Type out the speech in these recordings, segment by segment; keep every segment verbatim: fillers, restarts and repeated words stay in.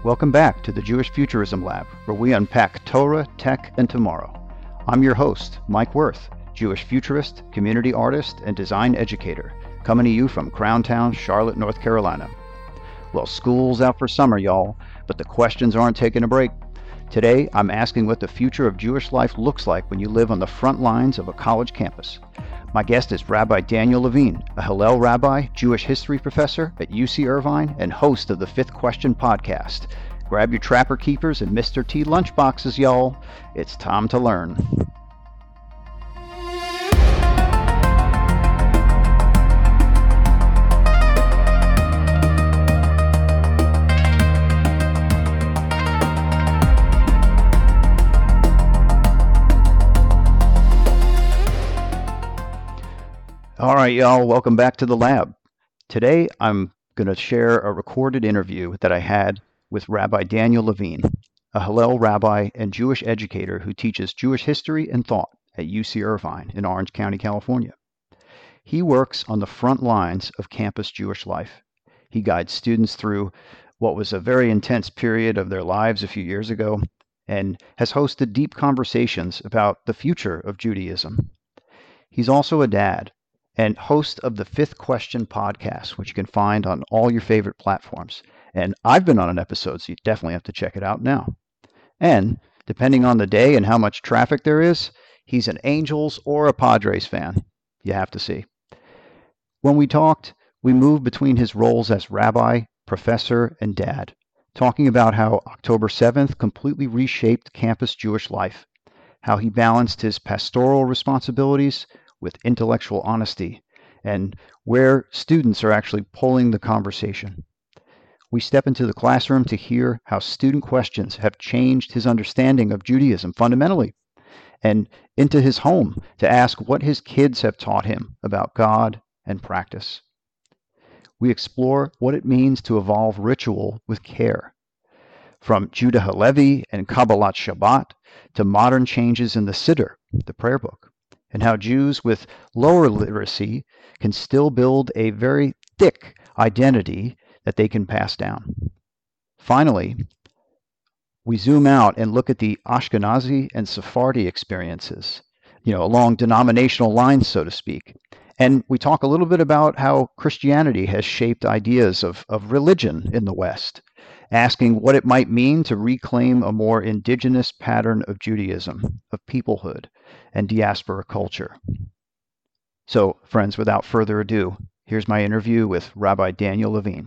Welcome back to the Jewish Futurism Lab, where we unpack Torah, tech, and tomorrow. I'm your host, Mike Worth, Jewish futurist, community artist, and design educator, coming to you from Crown Town, Charlotte, North Carolina. Well, school's out for summer, y'all, but the questions aren't taking a break. Today, I'm asking what the future of Jewish life looks like when you live on the front lines of a college campus. My guest is Rabbi Daniel Levine, a Hillel rabbi, Jewish history professor at U C Irvine, and host of the Fifth Question podcast. Grab your Trapper Keepers and Mister T lunchboxes, y'all. It's time to learn. All right, y'all, welcome back to the lab. Today, I'm going to share a recorded interview that I had with Rabbi Daniel Levine, a Hillel rabbi and Jewish educator who teaches Jewish history and thought at U C Irvine in Orange County, California. He works on the front lines of campus Jewish life. He guides students through what was a very intense period of their lives a few years ago and has hosted deep conversations about the future of Judaism. He's also a dad and host of the Fifth Question podcast, which you can find on all your favorite platforms. And I've been on an episode, so you definitely have to check it out now. And depending on the day and how much traffic there is, he's an Angels or a Padres fan. You have to see. When we talked, we moved between his roles as rabbi, professor, and dad, talking about how October seventh completely reshaped campus Jewish life, how he balanced his pastoral responsibilities with intellectual honesty, and where students are actually pulling the conversation. We step into the classroom to hear how student questions have changed his understanding of Judaism fundamentally, and into his home to ask what his kids have taught him about God and practice. We explore what it means to evolve ritual with care, from Judah Halevi and Kabbalat Shabbat to modern changes in the Siddur, the prayer book, and how Jews with lower literacy can still build a very thick identity that they can pass down. Finally, we zoom out and look at the Ashkenazi and Sephardi experiences, you know, along denominational lines, so to speak. And we talk a little bit about how Christianity has shaped ideas of, of religion in the West, asking what it might mean to reclaim a more indigenous pattern of Judaism, of peoplehood, and diaspora culture. So, friends, without further ado, here's my interview with Rabbi Daniel Levine.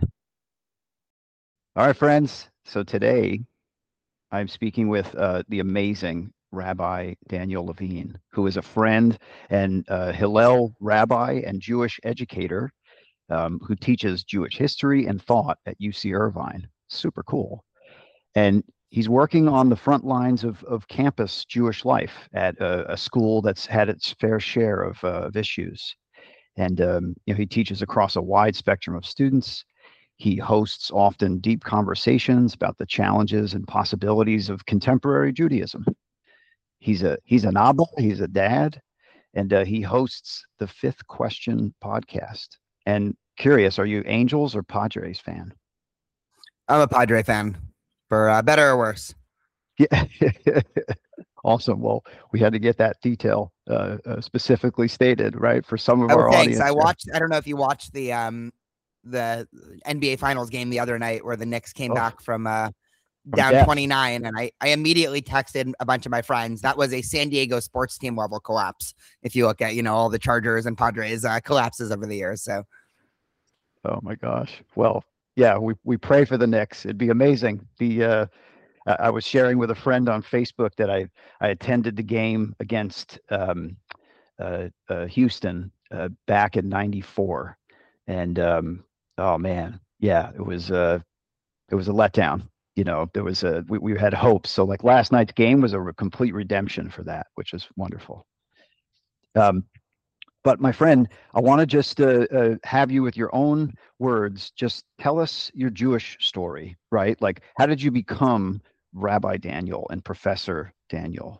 All right, friends. So today, I'm speaking with uh, the amazing Rabbi Daniel Levine, who is a friend and uh, Hillel rabbi and Jewish educator um, who teaches Jewish history and thought at U C Irvine. Super cool. And he's working on the front lines of, of campus Jewish life at a, a school that's had its fair share of, uh, of issues. And um, you know, he teaches across a wide spectrum of students. He hosts often deep conversations about the challenges and possibilities of contemporary Judaism. He's a he's an Abba, he's a dad, and uh, he hosts the Fifth Question podcast. And curious, are you Angels or Padres fan? I'm a Padre fan, for uh, better or worse. Yeah, awesome. Well, we had to get that detail uh, uh, specifically stated, right, for some of oh, our thanks. audience. I watched. I don't know if you watched the um the N B A Finals game the other night where the Knicks came oh, back from uh down death. twenty-nine, and I I immediately texted a bunch of my friends. That was a San Diego sports team level collapse. If you look at you know all the Chargers and Padres uh, collapses over the years, so. Oh my gosh. Well. Yeah, we, we pray for the Knicks. It'd be amazing. The uh, I was sharing with a friend on Facebook that I, I attended the game against um, uh, uh, Houston uh, back in ninety-four, and um, oh man, yeah, it was uh, it was a letdown. You know, there was a we, we had hopes. So like last night's game was a re- complete redemption for that, which was wonderful. Um, But my friend, I want to just uh, uh, have you with your own words, just tell us your Jewish story, right? Like, how did you become Rabbi Daniel and Professor Daniel?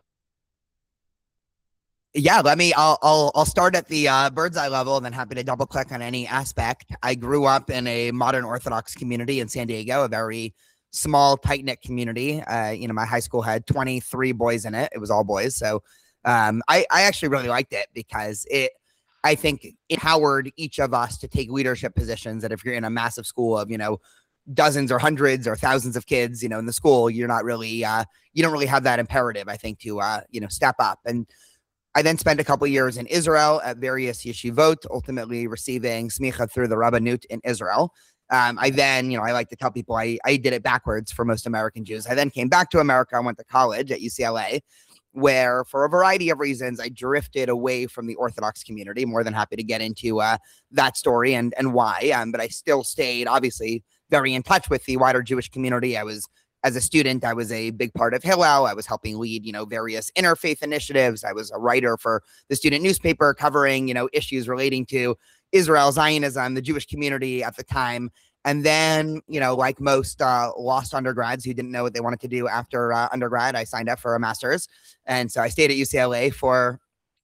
Yeah, let me, I'll, I'll, I'll start at the uh, bird's eye level and then happy to double click on any aspect. I grew up in a modern Orthodox community in San Diego, a very small, tight knit community. Uh, you know, my high school had twenty-three boys in it. It was all boys. So um, I, I actually really liked it because it, I think, empowered each of us to take leadership positions. That if you're in a massive school of, you know, dozens or hundreds or thousands of kids, you know, in the school, you're not really, uh, you don't really have that imperative, I think, to, uh, you know, step up. And I then spent a couple of years in Israel at various yeshivot, ultimately receiving smicha through the Rabbanut in Israel. Um, I then, you know, I like to tell people I, I did it backwards for most American Jews. I then came back to America. I went to college at U C L A, where for a variety of reasons, I drifted away from the Orthodox community. More than happy to get into uh, that story and, and why. Um, but I still stayed, obviously, very in touch with the wider Jewish community. I was As a student, I was a big part of Hillel. I was helping lead, you know, various interfaith initiatives. I was a writer for the student newspaper covering, you know, issues relating to Israel, Zionism, the Jewish community at the time. And then, you know, like most uh, lost undergrads who didn't know what they wanted to do after uh, undergrad, I signed up for a master's. And so I stayed at U C L A for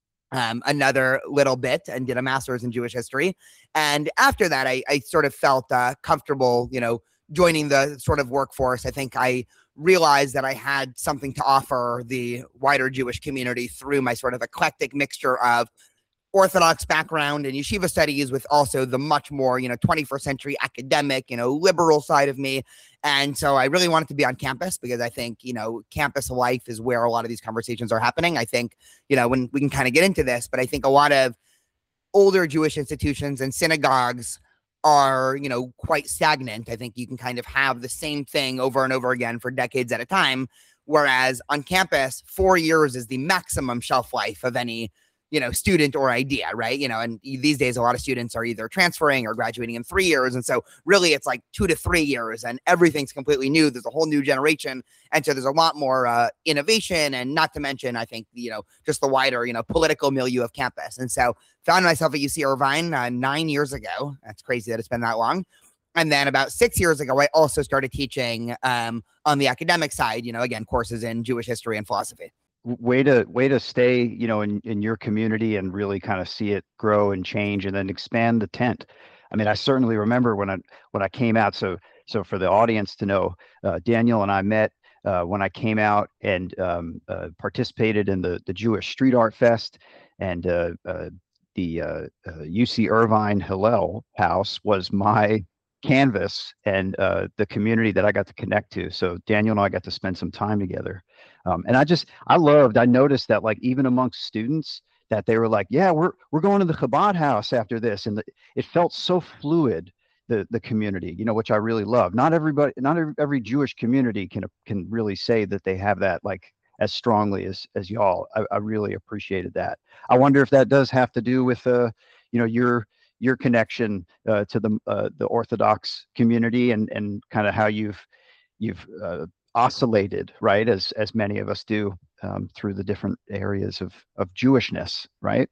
um, another little bit and did a master's in Jewish history. And after that, I, I sort of felt uh, comfortable, you know, joining the sort of workforce. I think I realized that I had something to offer the wider Jewish community through my sort of eclectic mixture of Orthodox background and yeshiva studies with also the much more, you know, twenty-first century academic, you know, liberal side of me. And so I really wanted to be on campus because I think, you know, campus life is where a lot of these conversations are happening. I think, you know, when we can kind of get into this, but I think a lot of older Jewish institutions and synagogues are, you know, quite stagnant. I think you can kind of have the same thing over and over again for decades at a time. Whereas on campus, four years is the maximum shelf life of any, you know, student or idea, right? You know, and these days, a lot of students are either transferring or graduating in three years. And so really it's like two to three years and everything's completely new. There's a whole new generation. And so there's a lot more uh, innovation, and not to mention, I think, you know, just the wider, you know, political milieu of campus. And so found myself at U C Irvine uh, nine years ago. That's crazy that it's been that long. And then about six years ago, I also started teaching um, on the academic side, you know, again, courses in Jewish history and philosophy. Way to way to stay, you know, in in your community and really kind of see it grow and change and then expand the tent. I mean, I certainly remember when I when I came out. So so for the audience to know, uh, Daniel and I met uh, when I came out and um, uh, participated in the the Jewish Street Art Fest, and uh, uh, the uh, uh, U C Irvine Hillel House was my canvas and uh, the community that I got to connect to. So Daniel and I got to spend some time together. Um, and I just, I loved, I noticed that like even amongst students that they were like, yeah, we're, we're going to the Chabad house after this. And the, it felt so fluid, the, the community, you know, which I really love. Not everybody, not every, every Jewish community can, can really say that they have that like as strongly as, as y'all. I, I really appreciated that. I wonder if that does have to do with, uh, you know, your, your connection uh, to the, uh, the Orthodox community and, and kind of how you've, you've, uh, oscillated, right, as as many of us do um, through the different areas of of Jewishness, right?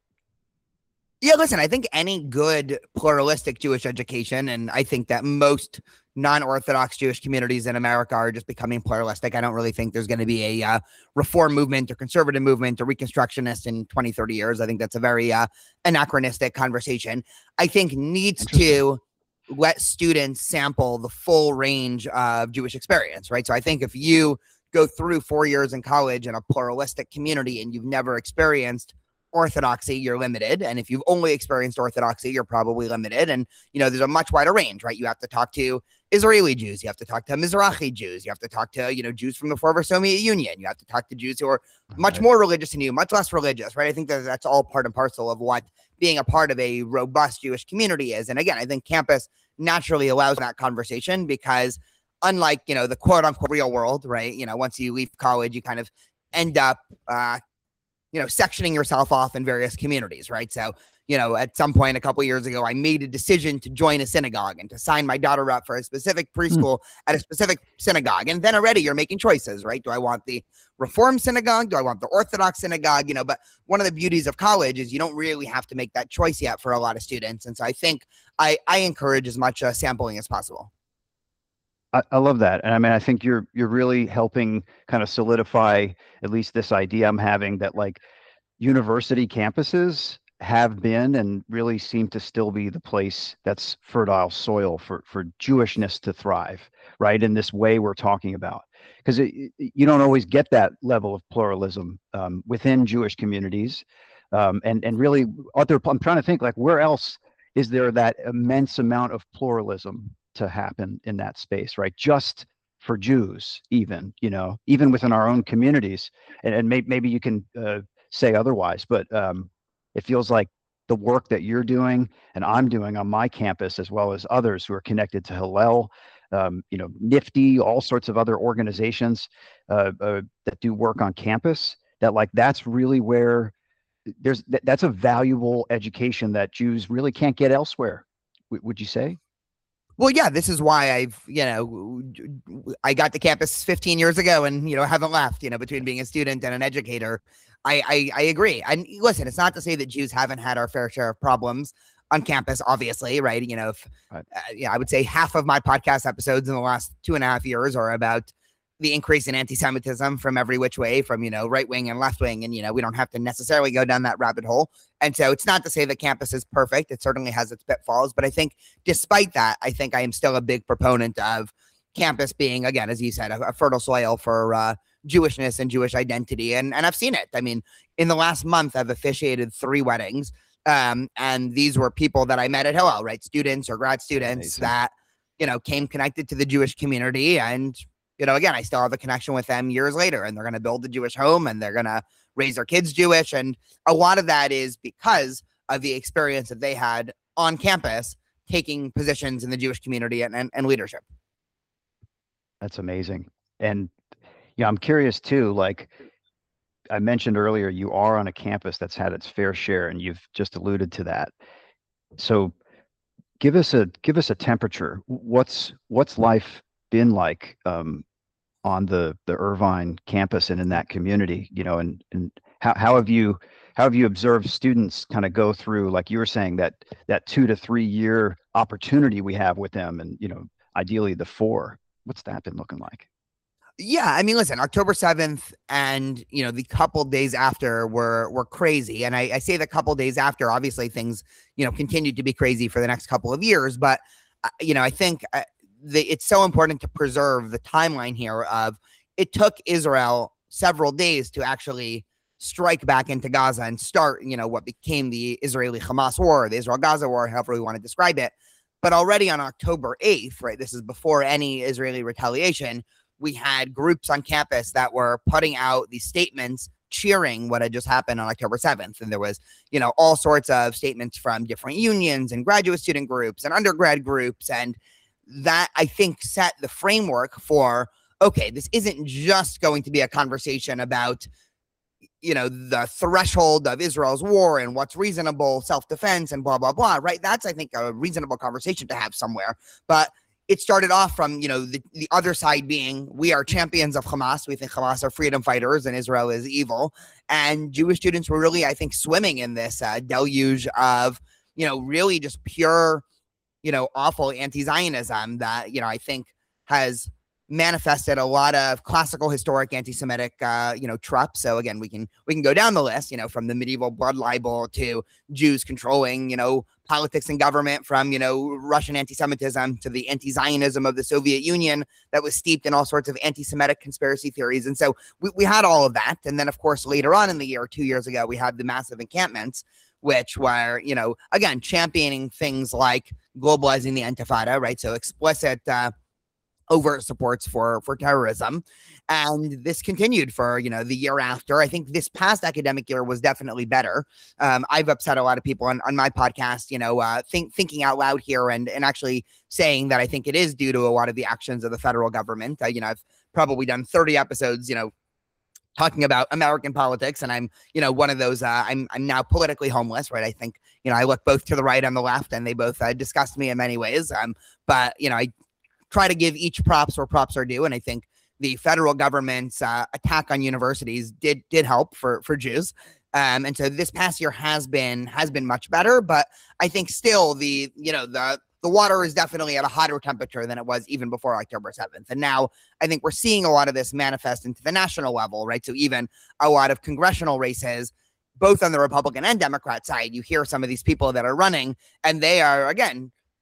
Yeah, listen, I think any good pluralistic Jewish education, and I think that most non-Orthodox Jewish communities in America are just becoming pluralistic. I don't really think there's going to be a uh, reform movement or conservative movement or reconstructionist in twenty, thirty years. I think that's a very uh, anachronistic conversation. I think needs to let students sample the full range of Jewish experience, right? So I think if you go through four years in college in a pluralistic community and you've never experienced Orthodoxy, you're limited. And if you've only experienced Orthodoxy, you're probably limited. And, you know, there's a much wider range, right? You have to talk to Israeli Jews. You have to talk to Mizrahi Jews. You have to talk to, you know, Jews from the former Soviet Union. You have to talk to Jews who are much right. more religious than you, much less religious, right? I think that that's all part and parcel of what being a part of a robust Jewish community is. And again, I think campus naturally allows that conversation because unlike, you know, the quote unquote real world, right? You know, once you leave college, you kind of end up, uh, you know, sectioning yourself off in various communities, right? So, you know, at some point a couple years ago, I made a decision to join a synagogue and to sign my daughter up for a specific preschool mm. at a specific synagogue. And then already you're making choices, right? Do I want the Reform synagogue? Do I want the Orthodox synagogue? You know, but one of the beauties of college is you don't really have to make that choice yet for a lot of students. And so I think I, I encourage as much uh, sampling as possible. I, I love that. And I mean, I think you're, you're really helping kind of solidify at least this idea I'm having that like university campuses have been and really seem to still be the place that's fertile soil for, for Jewishness to thrive, right? In this way we're talking about, because you don't always get that level of pluralism um, within Jewish communities, um, and and really other. I'm trying to think like where else is there that immense amount of pluralism to happen in that space, right? Just for Jews, even you know, even within our own communities, and and may, maybe you can uh, say otherwise, but um, it feels like the work that you're doing and I'm doing on my campus, as well as others who are connected to Hillel, um, you know, Nifty, all sorts of other organizations uh, uh, that do work on campus. That like that's really where there's that's a valuable education that Jews really can't get elsewhere. W- would you say? Well, yeah, this is why I've, you know, I got to campus fifteen years ago and, you know, haven't left, you know, between being a student and an educator. I, I, I agree. And listen, it's not to say that Jews haven't had our fair share of problems on campus, obviously, right? You know, if, right. Uh, yeah, I would say half of my podcast episodes in the last two and a half years are about the increase in anti-Semitism from every which way, from, you know, right wing and left wing. And, you know, we don't have to necessarily go down that rabbit hole. And so it's not to say that campus is perfect. It certainly has its pitfalls. But I think despite that, I think I am still a big proponent of campus being, again, as you said, a, a fertile soil for uh, Jewishness and Jewish identity. And, and I've seen it. I mean, in the last month, I've officiated three weddings. Um, and these were people that I met at Hillel, right? Students or grad students Amazing. that, you know, came connected to the Jewish community. And you know, again, I still have a connection with them years later, and they're going to build a Jewish home and they're going to raise their kids Jewish. And a lot of that is because of the experience that they had on campus, taking positions in the Jewish community and, and, and leadership. That's amazing. And yeah, I'm curious too, like I mentioned earlier, you are on a campus that's had its fair share, and you've just alluded to that. So give us a, give us a temperature. What's, what's life been like um, on the the Irvine campus and in that community, you know, and and how, how have you how have you observed students kind of go through, like you were saying, that that two to three year opportunity we have with them, and you know, ideally the four. What's that been looking like? Yeah, I mean, listen, October seventh and, you know, the couple days after were were crazy. And I, I say the couple days after, obviously things, you know, continued to be crazy for the next couple of years. But, uh, you know, I think uh, the, it's so important to preserve the timeline here of it took Israel several days to actually strike back into Gaza and start, you know, what became the Israeli-Hamas war, the Israel-Gaza war, however we want to describe it. But already on October eighth, right, this is before any Israeli retaliation, we had groups on campus that were putting out these statements cheering what had just happened on October seventh. And there was, you know, all sorts of statements from different unions and graduate student groups and undergrad groups. And that, I think, set the framework for, okay, this isn't just going to be a conversation about, you know, the threshold of Israel's war and what's reasonable self-defense and blah, blah, blah, right? That's, I think, a reasonable conversation to have somewhere. But it started off from, you know, the, the other side being, we are champions of Hamas. We think Hamas are freedom fighters and Israel is evil. And Jewish students were really, I think, swimming in this uh, deluge of, you know, really just pure, you know, awful anti-Zionism that, you know, I think has manifested a lot of classical historic anti-Semitic, uh, you know, tropes. So again, we can we can go down the list, you know, from the medieval blood libel to Jews controlling, you know, politics and government, from, you know, Russian anti-Semitism to the anti-Zionism of the Soviet Union that was steeped in all sorts of anti-Semitic conspiracy theories. And so we, we had all of that. And then, of course, later on in the year, two years ago, we had the massive encampments, which were, you know, again, championing things like globalizing the Intifada, right? So explicit uh, overt supports for for terrorism. And this continued for, you know, the year after. I think this past academic year was definitely better. Um, I've upset a lot of people on, on my podcast, you know, uh, think, thinking out loud here and, and actually saying that I think it is due to a lot of the actions of the federal government. Uh, you know, I've probably done thirty episodes, you know, talking about American politics. And I'm, you know, one of those, uh, I'm, I'm now politically homeless, right? I think, you know, I look both to the right and the left, and they both uh, disgust me in many ways. Um, but, you know, I try to give each props where props are due. And I think the federal government's uh, attack on universities did did help for for Jews. Um, and so this past year has been has been much better. But I think still the, you know, the the water is definitely at a hotter temperature than it was even before October seventh. And now I think we're seeing a lot of this manifest into the national level, right? So even a lot of congressional races, both on the Republican and Democrat side, you hear some of these people that are running, and they are, again,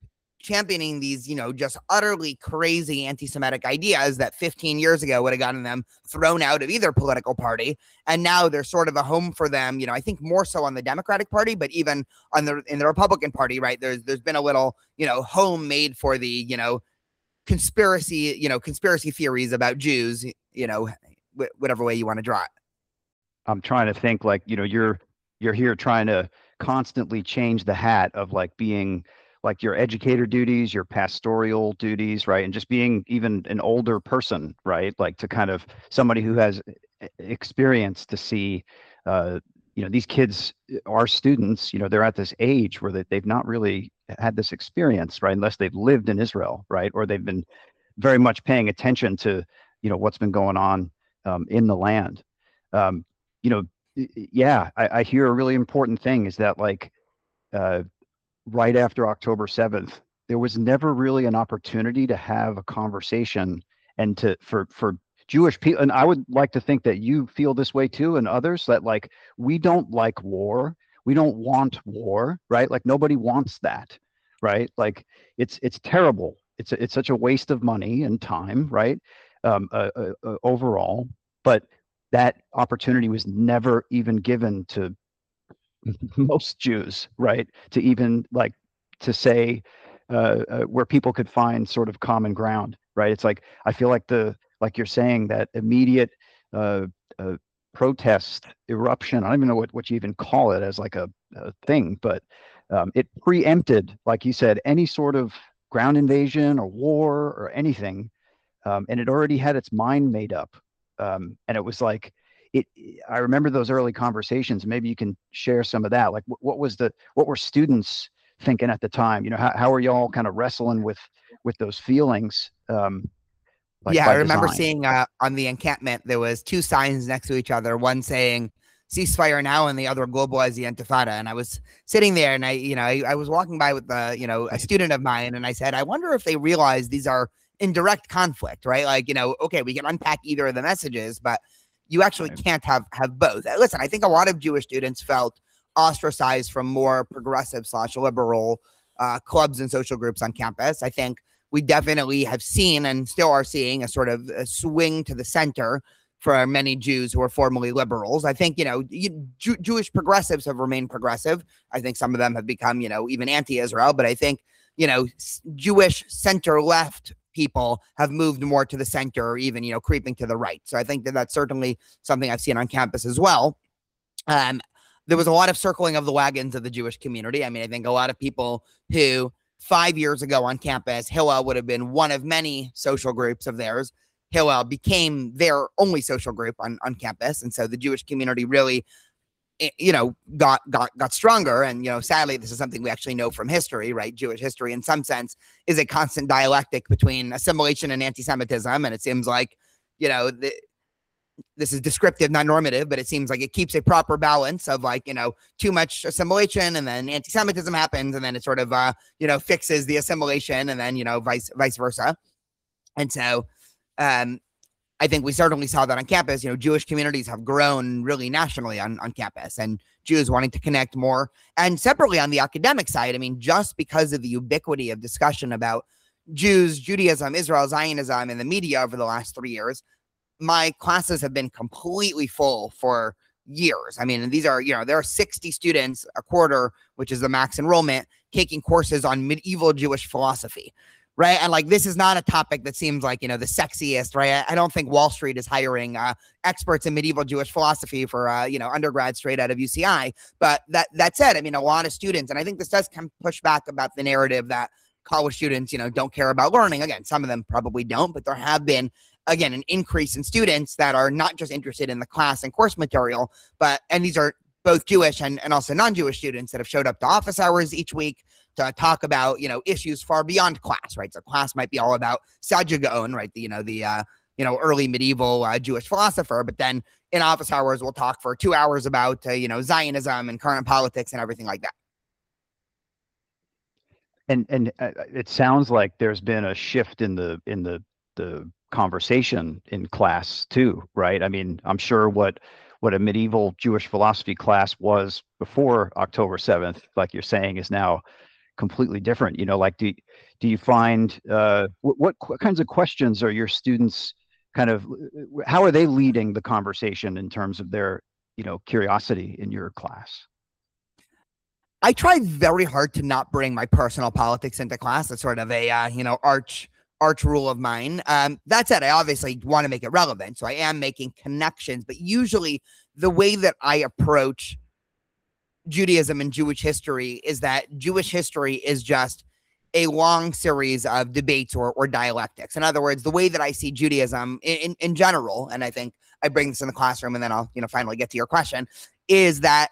championing these, you know, just utterly crazy anti-Semitic ideas that fifteen years ago would have gotten them thrown out of either political party. And now there's sort of a home for them, you know, I think more so on the Democratic Party, but even on the in the Republican Party, right? There's there's been a little, you know, home made for the, you know, conspiracy, you know, conspiracy theories about Jews, you know, wh- whatever way you want to draw it. I'm trying to think like, you know, you're you're here trying to constantly change the hat of like being like your educator duties, your pastoral duties, right? And just being even an older person, right? Like to kind of somebody who has experience to see, uh, you know, these kids are students, you know, they're at this age where they, they've not really had this experience, right? Unless they've lived in Israel, right? Or they've been very much paying attention to, you know, what's been going on um, in the land. Um, you know, yeah, I, I hear a really important thing is that like, uh, right after October seventh, there was never really an opportunity to have a conversation and to for for Jewish people. And I would like to think that you feel this way too, and others, that like we don't like war, we don't want war, right? Like nobody wants that, right? Like it's it's terrible. It's a, it's such a waste of money and time, right? Um, uh, uh, uh, overall, but that opportunity was never even given to most Jews, right? To even like to say uh, uh, where people could find sort of common ground, right? It's like I feel like the like you're saying that immediate uh, uh, protest eruption. I don't even know what what you even call it as like a, a thing, but um, it preempted, like you said, any sort of ground invasion or war or anything, um, and it already had its mind made up, um, and it was like it, I remember those early conversations. Maybe you can share some of that. Like, what, what was the, what were students thinking at the time? You know, how, how are y'all kind of wrestling with, with those feelings, um, like Yeah, I by remember design? seeing uh, on the encampment, there was two signs next to each other, one saying ceasefire now and the other globalize the intifada. And I was sitting there and I, you know, I, I was walking by with the, you know, a student of mine. And I said, I wonder if they realize these are in direct conflict, right? Like, you know, okay, we can unpack either of the messages, but you actually Right. can't have have both. Listen, I think a lot of Jewish students felt ostracized from more progressive slash liberal uh, clubs and social groups on campus. I think we definitely have seen and still are seeing a sort of a swing to the center for many Jews who are formerly liberals. I think, you know, you, Jew, Jewish progressives have remained progressive. I think some of them have become, you know, even anti-Israel, but I think, you know, Jewish center left people have moved more to the center or even, you know, creeping to the right. So I think that that's certainly something I've seen on campus as well. Um, there was a lot of circling of the wagons of the Jewish community. I mean, I think a lot of people who five years ago on campus, Hillel would have been one of many social groups of theirs. Hillel became their only social group on, on campus. And so the Jewish community really, you know, got got got stronger. And, you know, sadly, this is something we actually know from history, right? Jewish history, in some sense, is a constant dialectic between assimilation and anti-Semitism. And it seems like, you know, the, this is descriptive, not normative, but it seems like it keeps a proper balance of like, you know, too much assimilation and then anti-Semitism happens and then it sort of, uh, you know, fixes the assimilation and then, you know, vice vice versa. And so, um, I think we certainly saw that on campus. You know, Jewish communities have grown really nationally on, on campus and Jews wanting to connect more. And separately on the academic side, I mean, just because of the ubiquity of discussion about Jews, Judaism, Israel, Zionism in the media over the last three years, my classes have been completely full for years. I mean, these are, you know, there are sixty students a quarter, which is the max enrollment, taking courses on medieval Jewish philosophy. Right. And like, this is not a topic that seems like, you know, the sexiest, right? I don't think Wall Street is hiring uh, experts in medieval Jewish philosophy for, uh, you know, undergrad straight out of U C I. But that, that said, I mean, a lot of students, and I think this does come push back about the narrative that college students, you know, don't care about learning. Again, some of them probably don't, but there have been, again, an increase in students that are not just interested in the class and course material, but, and these are both Jewish and, and also non-Jewish students that have showed up to office hours each week to talk about, you know, issues far beyond class, right? So class might be all about Saadia Gaon, right? The, you know, the, uh, you know, early medieval uh, Jewish philosopher, but then in office hours, we'll talk for two hours about, uh, you know, Zionism and current politics and everything like that. And, and uh, it sounds like there's been a shift in the, in the, the conversation in class too, right? I mean, I'm sure what, what a medieval Jewish philosophy class was before October seventh, like you're saying, is now completely different. You know, like do do you find uh, what, what what kinds of questions are your students kind of how are they leading the conversation in terms of their you know curiosity in your class? I try very hard to not bring my personal politics into class. That's sort of a uh, you know arch arch rule of mine. Um, that said, I obviously want to make it relevant, so I am making connections. But usually, the way that I approach Judaism and Jewish history is that Jewish history is just a long series of debates or, or dialectics. In other words, the way that I see Judaism in, in, in general, and I think I bring this in the classroom and then I'll, you know, finally get to your question, is that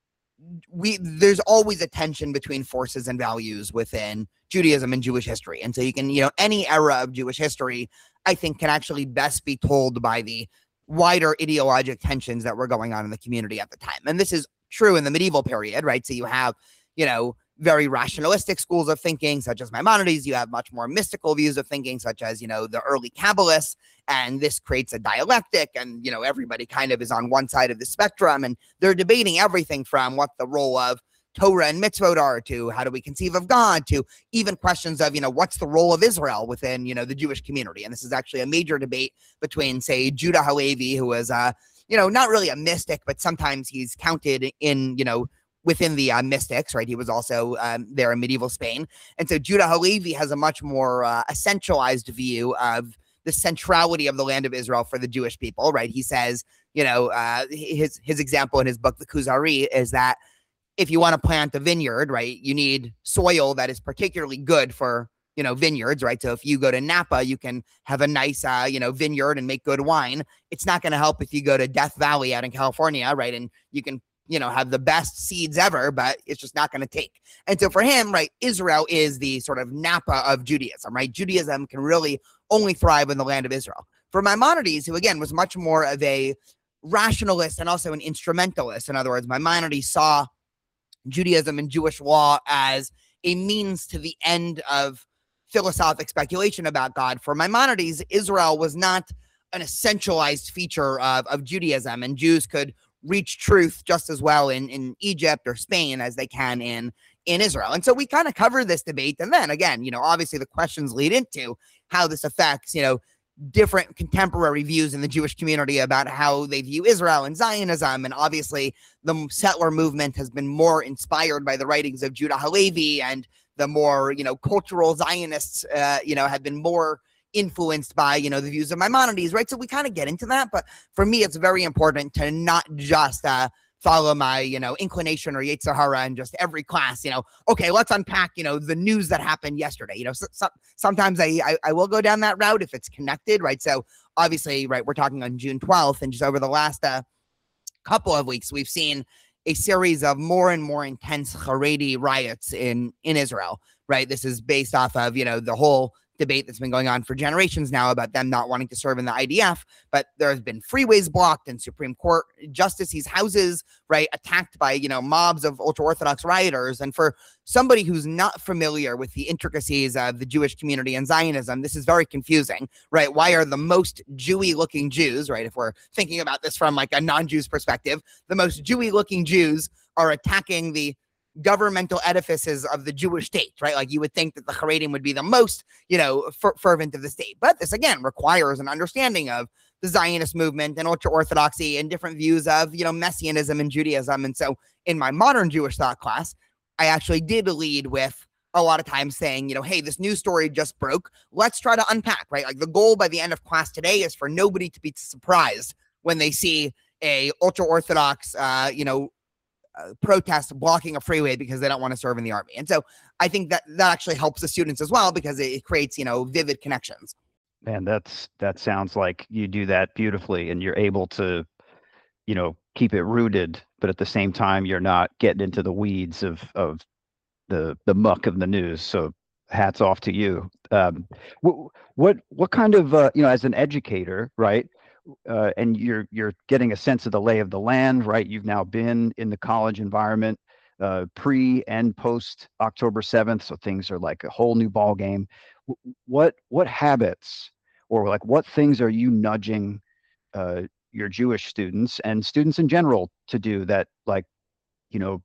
we there's always a tension between forces and values within Judaism and Jewish history. And so you can, you know, any era of Jewish history, I think can actually best be told by the wider ideologic tensions that were going on in the community at the time. And this is true in the medieval period, right? So you have, you know, very rationalistic schools of thinking, such as Maimonides. You have much more mystical views of thinking, such as, you know, the early Kabbalists. And this creates a dialectic, and, you know, everybody kind of is on one side of the spectrum, and they're debating everything from what the role of Torah and mitzvot are to how do we conceive of God to even questions of, you know, what's the role of Israel within, you know, the Jewish community. And this is actually a major debate between, say, Judah Halevi, who was, uh, you know, not really a mystic, but sometimes he's counted in, you know, within the uh, mystics, right? He was also um, there in medieval Spain. And so Judah Halevi has a much more uh, essentialized view of the centrality of the land of Israel for the Jewish people, right? He says, you know, uh, his, his example in his book, The Kuzari, is that if you want to plant a vineyard, right, you need soil that is particularly good for, you know, vineyards, right? So if you go to Napa, you can have a nice, uh, you know, vineyard and make good wine. It's not going to help if you go to Death Valley out in California, right? And you can, you know, have the best seeds ever, but it's just not going to take. And so for him, right, Israel is the sort of Napa of Judaism, right? Judaism can really only thrive in the land of Israel. For Maimonides, who again was much more of a rationalist and also an instrumentalist. In other words, Maimonides saw Judaism and Jewish law as a means to the end of philosophic speculation about God. For Maimonides, Israel was not an essentialized feature of, of Judaism, and Jews could reach truth just as well in, in Egypt or Spain as they can in, in Israel. And so we kind of cover this debate. And then again, you know, obviously the questions lead into how this affects, you know, different contemporary views in the Jewish community about how they view Israel and Zionism. And obviously the settler movement has been more inspired by the writings of Judah Halevi, and the more, you know, cultural Zionists, uh, you know, have been more influenced by, you know, the views of Maimonides, right? So we kind of get into that. But for me, it's very important to not just uh, follow my, you know, inclination or Yetzer Hara and just every class, you know, okay, let's unpack, you know, the news that happened yesterday. You know, so, so, sometimes I, I I will go down that route if it's connected, right? So obviously, right, we're talking on June twelfth, and just over the last uh, couple of weeks, we've seen a series of more and more intense Haredi riots in in Israel, right? This is based off of, you know, the whole debate that's been going on for generations now about them not wanting to serve in the I D F, but there's been freeways blocked and Supreme Court justices' houses, right, attacked by, you know, mobs of ultra-Orthodox rioters. And for somebody who's not familiar with the intricacies of the Jewish community and Zionism, this is very confusing, right? Why are the most Jewy-looking Jews, right, if we're thinking about this from like a non-Jews perspective, the most Jewy-looking Jews are attacking the governmental edifices of the Jewish state, right? Like you would think that the Haredim would be the most, you know, fer- fervent of the state. But this, again, requires an understanding of the Zionist movement and ultra-Orthodoxy and different views of, you know, Messianism and Judaism. And so in my modern Jewish thought class, I actually did lead with a lot of times saying, you know, hey, this news story just broke. Let's try to unpack, right? Like the goal by the end of class today is for nobody to be surprised when they see a ultra-Orthodox, uh, you know, Uh, protest blocking a freeway because they don't want to serve in the army. And so I think that that actually helps the students as well, because it, it creates, you know, vivid connections. Man, that's that sounds like you do that beautifully, and you're able to, you know, keep it rooted, but at the same time you're not getting into the weeds of of the the muck of the news. So hats off to you. Um, what what what kind of uh, you know, as an educator, right? Uh, and you're you're getting a sense of the lay of the land, right? You've now been in the college environment, uh, pre and post October seventh, so things are like a whole new ball game. What what habits or like what things are you nudging uh, your Jewish students and students in general to do that, like, you know,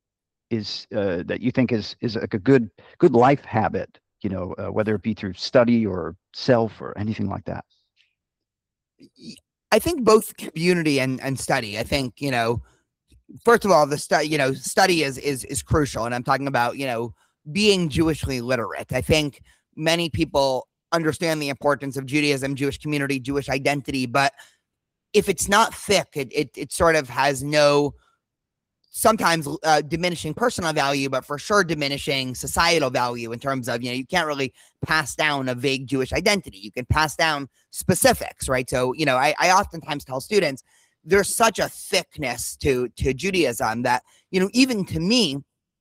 is uh, that you think is is like a good good life habit, you know, uh, whether it be through study or self or anything like that? I think both community and, and study. I think, you know, first of all, the study, you know, study is, is, is crucial. And I'm talking about, you know, being Jewishly literate. I think many people understand the importance of Judaism, Jewish community, Jewish identity, but if it's not thick, it, it, it sort of has no, sometimes uh, diminishing personal value, but for sure diminishing societal value in terms of, you know, you can't really pass down a vague Jewish identity. You can pass down specifics, right? So, you know, I, I oftentimes tell students there's such a thickness to, to Judaism that, you know, even to me,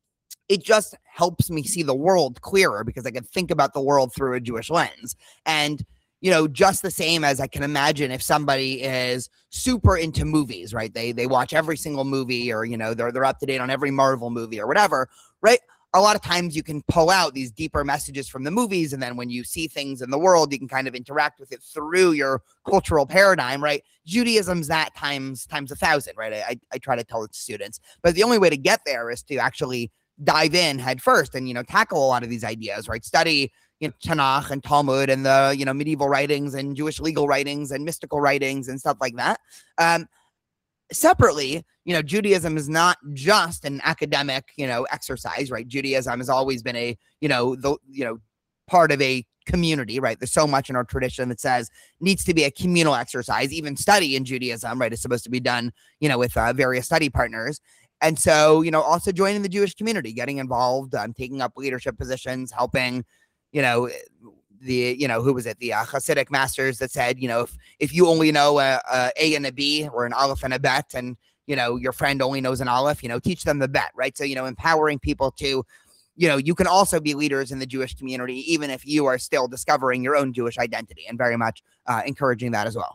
it just helps me see the world clearer because I can think about the world through a Jewish lens. And, you know, just the same as I can imagine if somebody is super into movies, right? They they watch every single movie, or, you know, they're they're up to date on every Marvel movie or whatever, right? A lot of times you can pull out these deeper messages from the movies, and then when you see things in the world, you can kind of interact with it through your cultural paradigm, right? Judaism's that times times a thousand, right? I, I try to tell it to students, but the only way to get there is to actually dive in head first and, you know, tackle a lot of these ideas, right? Study, you know, Tanakh and Talmud and the, you know, medieval writings and Jewish legal writings and mystical writings and stuff like that. Um, separately, you know, Judaism is not just an academic, you know, exercise, right? Judaism has always been a, you know, the, you know, part of a community, right? There's so much in our tradition that says needs to be a communal exercise. Even study in Judaism, right, is supposed to be done, you know, with uh, various study partners. And so, you know, also joining the Jewish community, getting involved, um, taking up leadership positions, helping, you know, the, you know, who was it? The uh, Hasidic masters that said, you know, if, if you only know a, a A and a B, or an Aleph and a Bet, and, you know, your friend only knows an Aleph, you know, teach them the Bet, right? So, you know, empowering people to, you know, you can also be leaders in the Jewish community, even if you are still discovering your own Jewish identity, and very much uh, encouraging that as well.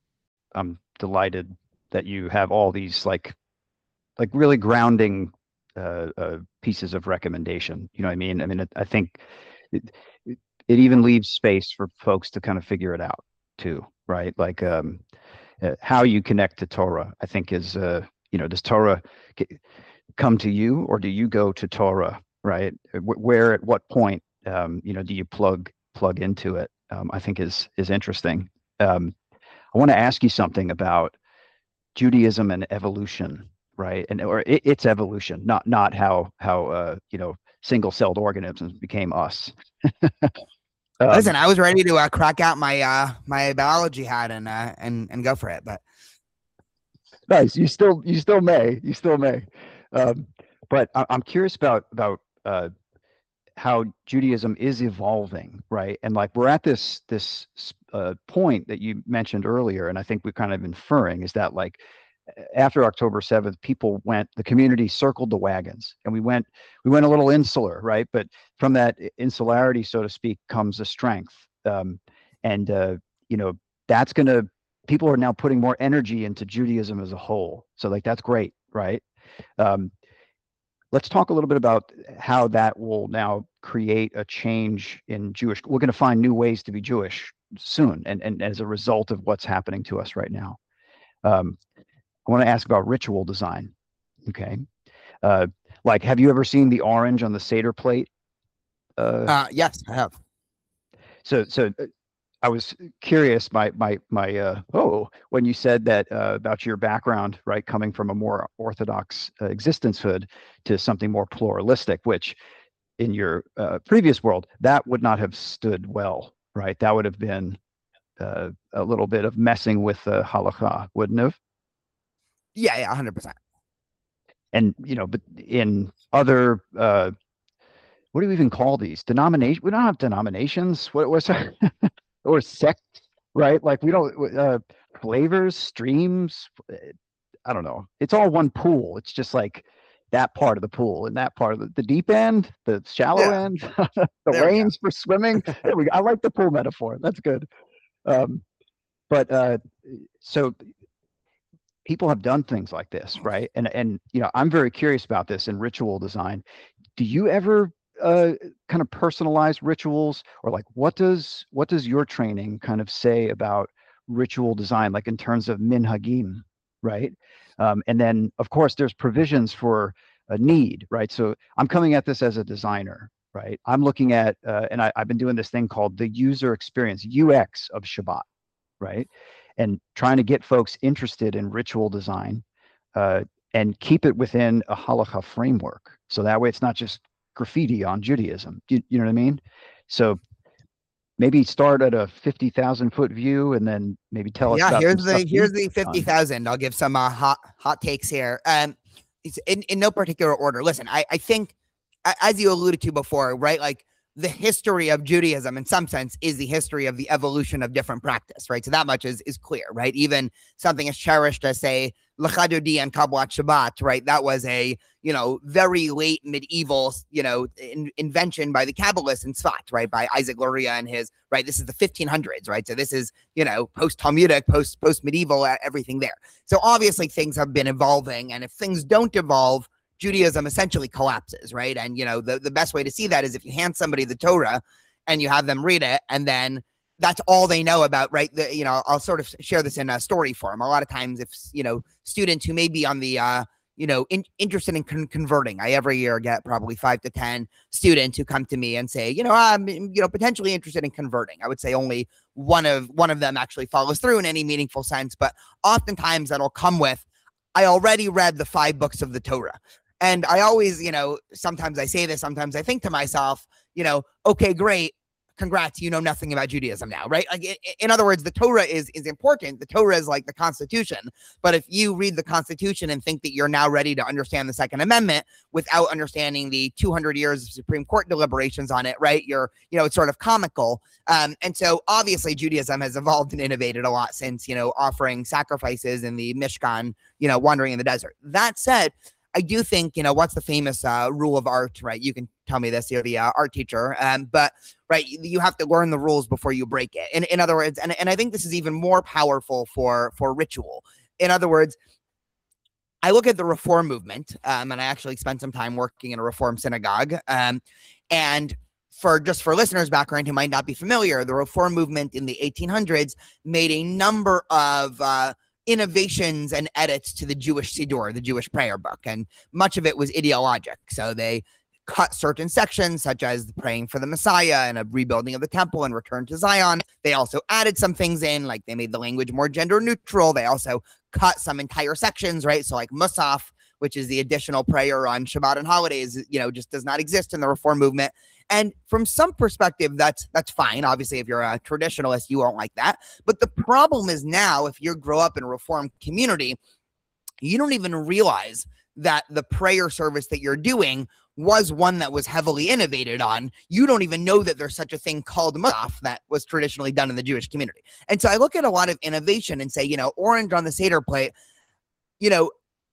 I'm delighted that you have all these like, like really grounding uh, uh, pieces of recommendation. You know what I mean? I mean, it, I think it, it, it even leaves space for folks to kind of figure it out too, right? Like um, uh, how you connect to Torah, I think is, uh, you know, does Torah come to you, or do you go to Torah, right? Where, at what point, um, you know, do you plug plug into it? Um, I think is is interesting. Um, I want to ask you something about Judaism and evolution, right? And or it, its evolution, not not how how uh, you know, single-celled organisms became us. um, Listen, I was ready to uh, crack out my uh, my biology hat and uh, and and go for it, but nice. You still you still may you still may, um, but I, I'm curious about about uh, how Judaism is evolving, right? And like we're at this this uh, point that you mentioned earlier, and I think we're kind of inferring is that like after October seventh, people went, the community circled the wagons, and we went we went a little insular, right? But from that insularity, so to speak, comes a strength, um, and uh, you know, that's going to, people are now putting more energy into Judaism as a whole. So like that's great, right? Um, let's talk a little bit about how that will now create a change in Jewish. We're going to find new ways to be Jewish soon, and, and as a result of what's happening to us right now. Um, I want to ask about ritual design. Okay. Uh, like, have you ever seen the orange on the Seder plate? Uh, uh, yes, I have. So, so I was curious, my my my uh, oh, when you said that uh, about your background, right, coming from a more orthodox uh, existencehood to something more pluralistic, which in your uh, previous world that would not have stood well, right? That would have been uh, a little bit of messing with the halakha, wouldn't have? Yeah, yeah, one hundred percent. And you know, but in other uh, what do we even call these denomination? We don't have denominations. What was or sects, right? Like we don't uh, flavors, streams. I don't know. It's all one pool. It's just like that part of the pool and that part of the, the deep end, the shallow Yeah. end, the there lanes for swimming. There we go. I like the pool metaphor. That's good. Um, but uh, so people have done things like this, right? And and you know, I'm very curious about this in ritual design. Do you ever uh, kind of personalize rituals, or like what does what does your training kind of say about ritual design, like in terms of minhagim, right? Um, and then of course there's provisions for a need, right? So I'm coming at this as a designer, right? I'm looking at, uh, and I, I've been doing this thing called the user experience, U X of Shabbat, right? And trying to get folks interested in ritual design uh, and keep it within a halakha framework. So that way it's not just graffiti on Judaism. You, you know what I mean? So maybe start at a fifty thousand foot view and then maybe tell us Yeah, about some here's stuff. the here's the fifty thousand. I'll give some uh, hot hot takes here. Um, it's in, in no particular order. Listen, I, I think, as you alluded to before, right? Like the history of Judaism in some sense is the history of the evolution of different practice, right? So that much is, is clear, right? Even something as cherished as, say, Lecha Dodi and Kabbalat Shabbat, right? That was a, you know, very late medieval, you know, in, invention by the Kabbalists in Tzfat, right? By Isaac Luria and his, right? This is the fifteen hundreds, right? So this is, you know, post-Talmudic, post, post-medieval, everything there. So obviously things have been evolving, and if things don't evolve, Judaism essentially collapses, right? And, you know, the, the best way to see that is if you hand somebody the Torah and you have them read it, and then that's all they know about, right? The, you know, I'll sort of share this in a story form. A lot of times if, you know, students who may be on the, uh, you know, in, interested in con converting, I every year get probably five to ten students who come to me and say, you know, I'm, you know, potentially interested in converting. I would say only one of, one of them actually follows through in any meaningful sense, but oftentimes that'll come with, I already read the five books of the Torah. And I always, you know, sometimes I say this, sometimes I think to myself, you know, okay, great. Congrats, you know nothing about Judaism now, right? Like, in other words, the Torah is is important. The Torah is like the Constitution. But if you read the Constitution and think that you're now ready to understand the Second Amendment without understanding the two hundred years of Supreme Court deliberations on it, right? You're, you know, it's sort of comical. Um, and so obviously Judaism has evolved and innovated a lot since, you know, offering sacrifices in the Mishkan, you know, wandering in the desert. That said, I do think, you know, what's the famous uh, rule of art, right? You can tell me this, you're the uh, art teacher, um, but, right, you, you have to learn the rules before you break it. In, in other words, and, and I think this is even more powerful for, for ritual. In other words, I look at the Reform movement, um, and I actually spent some time working in a Reform synagogue, um, and for just for listeners' background who might not be familiar, the Reform movement in the eighteen hundreds made a number of uh, innovations and edits to the Jewish Siddur, the Jewish prayer book, and much of it was ideologic. So they cut certain sections, such as praying for the Messiah and a rebuilding of the temple and return to Zion. They also added some things in, like they made the language more gender neutral. They also cut some entire sections, right? So like Musaf, which is the additional prayer on Shabbat and holidays, you know, just does not exist in the Reform movement. And from some perspective, that's that's fine. Obviously, if you're a traditionalist, you won't like that. But the problem is now, if you grow up in a Reform community, you don't even realize that the prayer service that you're doing was one that was heavily innovated on. You don't even know that there's such a thing called Musaf that was traditionally done in the Jewish community. And so I look at a lot of innovation and say, you know, orange on the Seder plate, you know,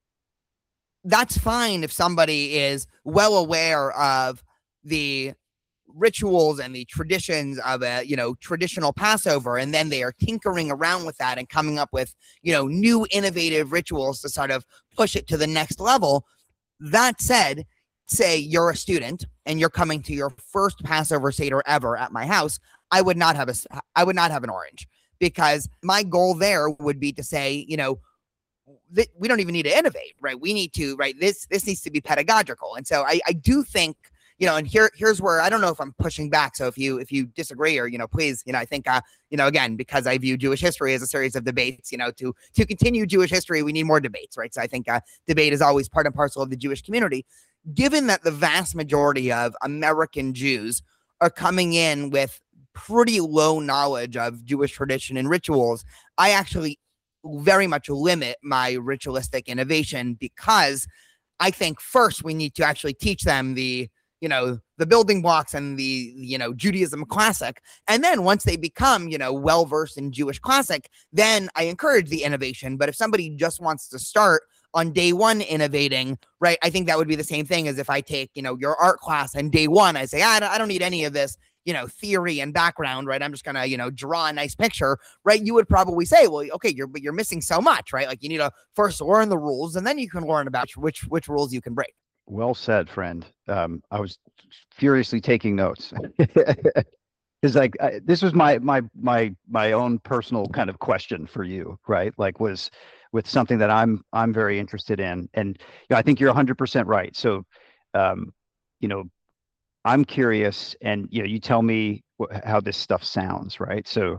that's fine if somebody is well aware of the rituals and the traditions of a, you know, traditional Passover, and then they are tinkering around with that and coming up with, you know, new innovative rituals to sort of push it to the next level. That said, say you're a student and you're coming to your first Passover Seder ever at my house, I would not have a, I would not have an orange, because my goal there would be to say, you know, that we don't even need to innovate, right? We need to, right? This, this needs to be pedagogical. And so I, I do think, you know, and here, here's where I don't know if I'm pushing back. So if you, if you disagree, or, you know, please, you know, I think, uh, you know, again, because I view Jewish history as a series of debates, you know, to, to continue Jewish history, we need more debates, right? So I think uh, debate is always part and parcel of the Jewish community. Given that the vast majority of American Jews are coming in with pretty low knowledge of Jewish tradition and rituals, I actually very much limit my ritualistic innovation, because I think first we need to actually teach them the, you know, the building blocks and the, you know, Judaism classic. And then once they become, you know, well-versed in Jewish classic, then I encourage the innovation. But if somebody just wants to start on day one innovating, right, I think that would be the same thing as if I take, you know, your art class and day one, I say, I don't, I don't need any of this, you know, theory and background, right? I'm just going to, you know, draw a nice picture, right? You would probably say, well, okay, you're, but you're missing so much, right? Like you need to first learn the rules, and then you can learn about which, which rules you can break. Well said, friend. Um, I was furiously taking notes. Because like I, this was my my my my own personal kind of question for you, right? Like, was with something that I'm I'm very interested in. And you know, I think you're one hundred percent right. So, um, you know, I'm curious, and you know, you tell me wh- how this stuff sounds, right? So,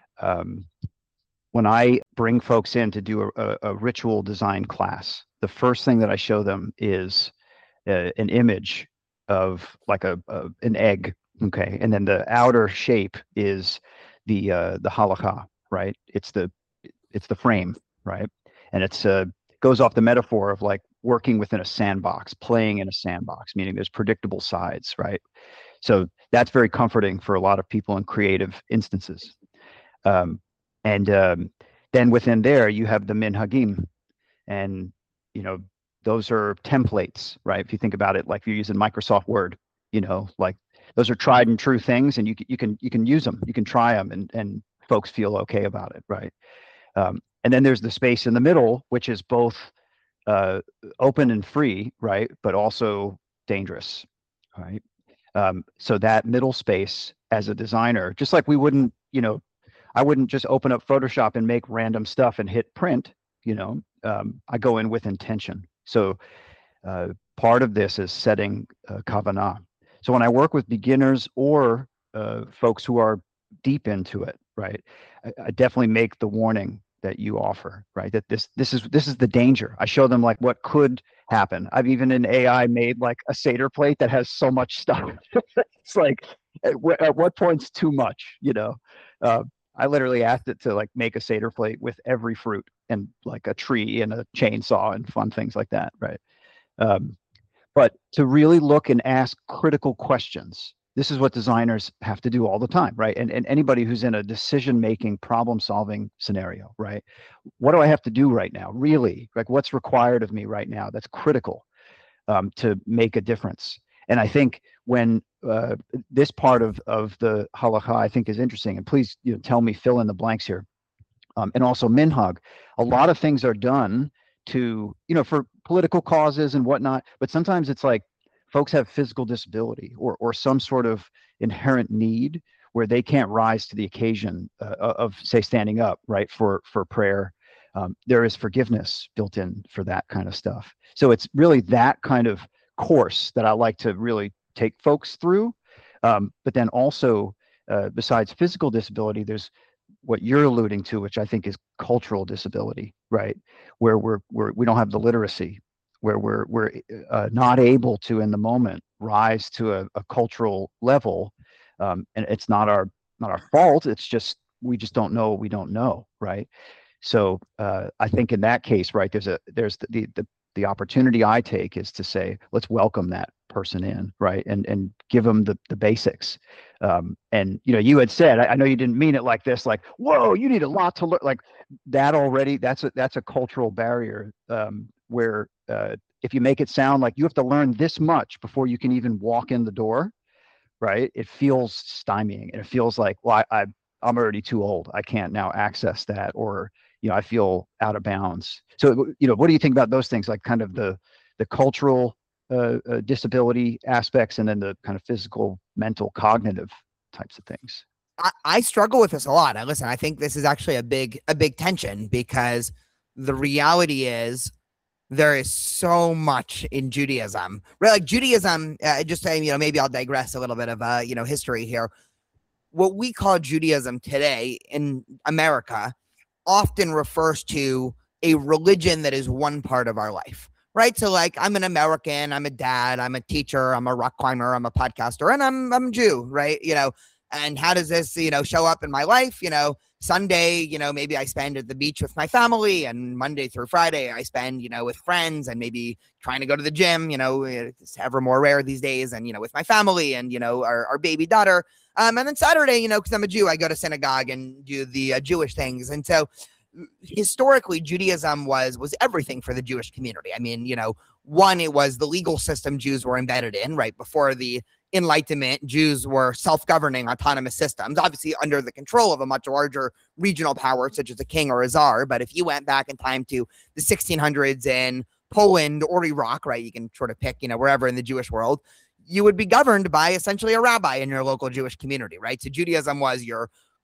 um, when I bring folks in to do a, a, a ritual design class, the first thing that I show them is uh, an image of like a, a an egg, okay, and then the outer shape is the uh, the halakha, right? It's the it's the frame, right? And it's uh goes off the metaphor of like working within a sandbox, playing in a sandbox, meaning there's predictable sides, right? So that's very comforting for a lot of people in creative instances. Um, and um, then within there, you have the minhagim, and you know those are templates, right? If you think about it, like if you're using Microsoft Word, you know, like those are tried and true things, and you can you can you can use them, you can try them, and and folks feel okay about it, right? Um, and then there's the space in the middle, which is both uh, open and free, right? But also dangerous, right? Um, so that middle space as a designer, just like we wouldn't, you know, I wouldn't just open up Photoshop and make random stuff and hit print, you know, um, I go in with intention. So uh, part of this is setting uh, kavanah. So when I work with beginners or uh, folks who are deep into it, right, I, I definitely make the warning that you offer, right? That this this is this is the danger. I show them like what could happen. I've even in A I made like a Seder plate that has so much stuff. It's like at, w- at what point's too much, you know? Uh, I literally asked it to like make a Seder plate with every fruit and like a tree and a chainsaw and fun things like that, right? Um, but to really look and ask critical questions. This is what designers have to do all the time, right? And, and anybody who's in a decision-making, problem-solving scenario, right? What do I have to do right now? Really, like what's required of me right now? That's critical um, to make a difference. And I think when uh, this part of of the halakha, I think is interesting. And please, you know, tell me, fill in the blanks here. Um, and also minhag. A lot of things are done to, you know, for political causes and whatnot, but sometimes it's like folks have physical disability or or some sort of inherent need where they can't rise to the occasion uh, of, say, standing up, right, for for prayer. Um, there is forgiveness built in for that kind of stuff. So it's really that kind of course that I like to really take folks through. Um, but then also, uh, besides physical disability, there's what you're alluding to, which I think is cultural disability, right? Where we're, we're we don't have the literacy, where we're we're uh, not able to in the moment rise to a, a cultural level, um, and it's not our not our fault. It's just we just don't know what we don't know, right? So uh, I think in that case, right, there's a there's the, the the opportunity I take is to say, let's welcome that person in, right, and and give them the the basics. Um, and you know, you had said, I, I know you didn't mean it like this, like, whoa, you need a lot to learn, like that already. That's a that's a cultural barrier um, where uh, if you make it sound like you have to learn this much before you can even walk in the door, right? It feels stymieing, and it feels like, well, I, I I'm already too old. I can't now access that, or you know, I feel out of bounds. So, you know, what do you think about those things, like kind of the the cultural uh, uh, disability aspects, and then the kind of physical, mental, cognitive types of things? I, I struggle with this a lot. I listen, I think this is actually a big, a big tension because the reality is there is so much in Judaism, right? Like Judaism, uh, just saying, you know, maybe I'll digress a little bit of, uh, you know, history here. What we call Judaism today in America often refers to a religion that is one part of our life, right? So like, I'm an American, I'm a dad, I'm a teacher, I'm a rock climber, I'm a podcaster, and I'm, I'm Jew, right? You know, and how does this, you know, show up in my life? You know, Sunday, you know, maybe I spend at the beach with my family, and Monday through Friday, I spend, you know, with friends and maybe trying to go to the gym, you know, it's ever more rare these days, and, you know, with my family and, you know, our, our baby daughter. Um, and then Saturday, you know, because I'm a Jew, I go to synagogue and do the uh, Jewish things. And so historically, Judaism was was everything for the Jewish community. I mean, you know, one, it was the legal system Jews were embedded in, right? Before the Enlightenment, Jews were self-governing autonomous systems, obviously under the control of a much larger regional power, such as a king or a czar. But if you went back in time to the sixteen hundreds in Poland or Iraq, right, you can sort of pick, you know, wherever in the Jewish world, you would be governed by essentially a rabbi in your local Jewish community, right? So Judaism was your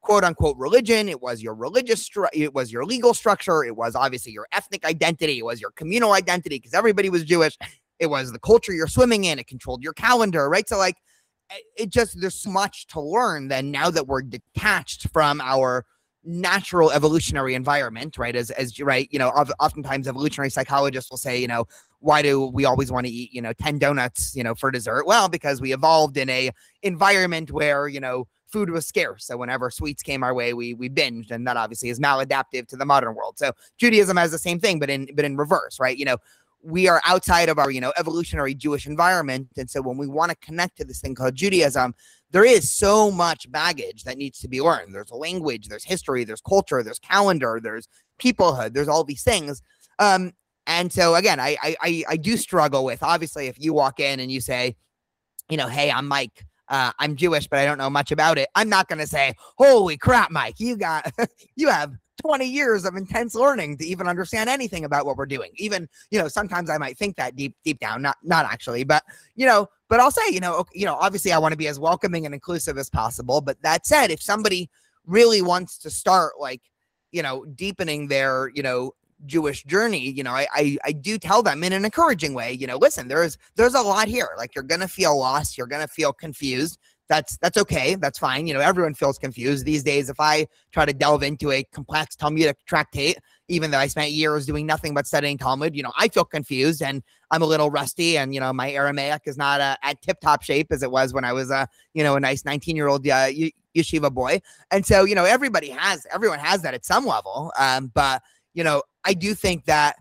quote unquote religion. It was your religious, stru- it was your legal structure. It was obviously your ethnic identity. It was your communal identity because everybody was Jewish. It was the culture you're swimming in. It controlled your calendar, right? So like, it just, there's so much to learn then now that we're detached from our natural evolutionary environment, right? As, as right, you know, oftentimes evolutionary psychologists will say, you know, why do we always want to eat, you know, ten donuts, you know, for dessert? Well, because we evolved in a environment where, you know, food was scarce. So whenever sweets came our way, we we binged, and that obviously is maladaptive to the modern world. So Judaism has the same thing, but in but in reverse, right? You know, we are outside of our, you know, evolutionary Jewish environment. And so when we want to connect to this thing called Judaism, there is so much baggage that needs to be learned. There's language, there's history, there's culture, there's calendar, there's peoplehood, there's all these things. Um, and so again, I, I, I do struggle with, obviously, if you walk in and you say, you know, hey, I'm Mike. Uh, I'm Jewish, but I don't know much about it. I'm not going to say, holy crap, Mike, you got, you have twenty years of intense learning to even understand anything about what we're doing. Even, you know, sometimes I might think that deep, deep down, not, not actually, but, you know, but I'll say, you know, you know, obviously I want to be as welcoming and inclusive as possible. But that said, if somebody really wants to start like, you know, deepening their, you know, Jewish journey, you know, I, I, I do tell them in an encouraging way, you know, listen, there's, there's a lot here. Like, you're going to feel lost. You're going to feel confused. That's, that's okay. That's fine. You know, everyone feels confused these days. If I try to delve into a complex Talmudic tractate, even though I spent years doing nothing but studying Talmud, you know, I feel confused and I'm a little rusty, and, you know, my Aramaic is not uh, at tip top shape as it was when I was a, you know, a nice nineteen year old uh, yeshiva boy. And so, you know, everybody has, everyone has that at some level. Um, but, you know, I do think that,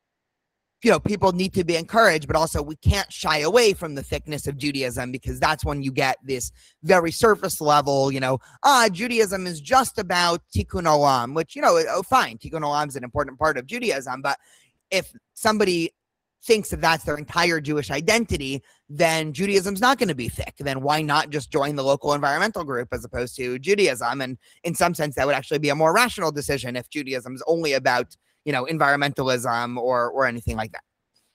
you know, people need to be encouraged, but also we can't shy away from the thickness of Judaism, because that's when you get this very surface level, you know, ah, Judaism is just about tikkun olam, which, you know, oh, fine. Tikkun olam is an important part of Judaism. But if somebody thinks that that's their entire Jewish identity, then Judaism's not going to be thick. Then why not just join the local environmental group as opposed to Judaism? And in some sense, that would actually be a more rational decision if Judaism is only about, you know, environmentalism or or anything like that.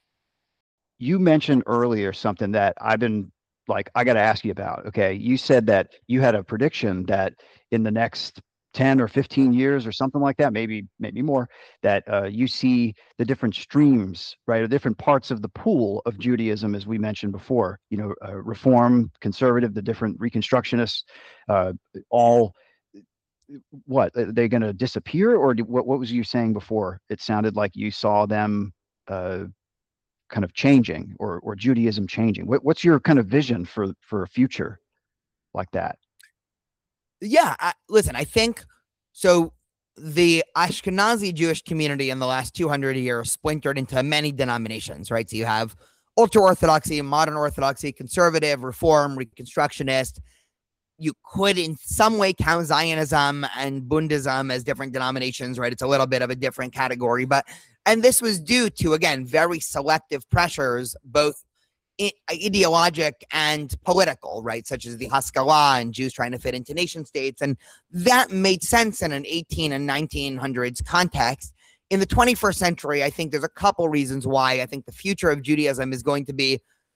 You mentioned earlier something that I've been like, I got to ask you about. Okay. You said that you had a prediction that in the next ten or fifteen years or something like that, maybe, maybe more, that uh, you see the different streams, right? Or different parts of the pool of Judaism, as we mentioned before, you know, uh, Reform, conservative, the different Reconstructionists, uh, all, what, are they going to disappear? Or do, what, what was you saying before? It sounded like you saw them uh, kind of changing, or, or Judaism changing. What, what's your kind of vision for, for a future like that? Yeah, I, listen, I think so. The Ashkenazi Jewish community in the last two hundred years splintered into many denominations, right? So you have ultra-Orthodoxy, modern Orthodoxy, conservative, Reform, Reconstructionist. You could in some way count Zionism and Bundism as different denominations, right? It's a little bit of a different category, but, and this was due to, again, very selective pressures, both ideologic and political, right? Such as the Haskalah and Jews trying to fit into nation states. And that made sense in an eighteen and nineteen hundreds context. In the twenty-first century, I think there's a couple reasons why I think the future of Judaism is going to be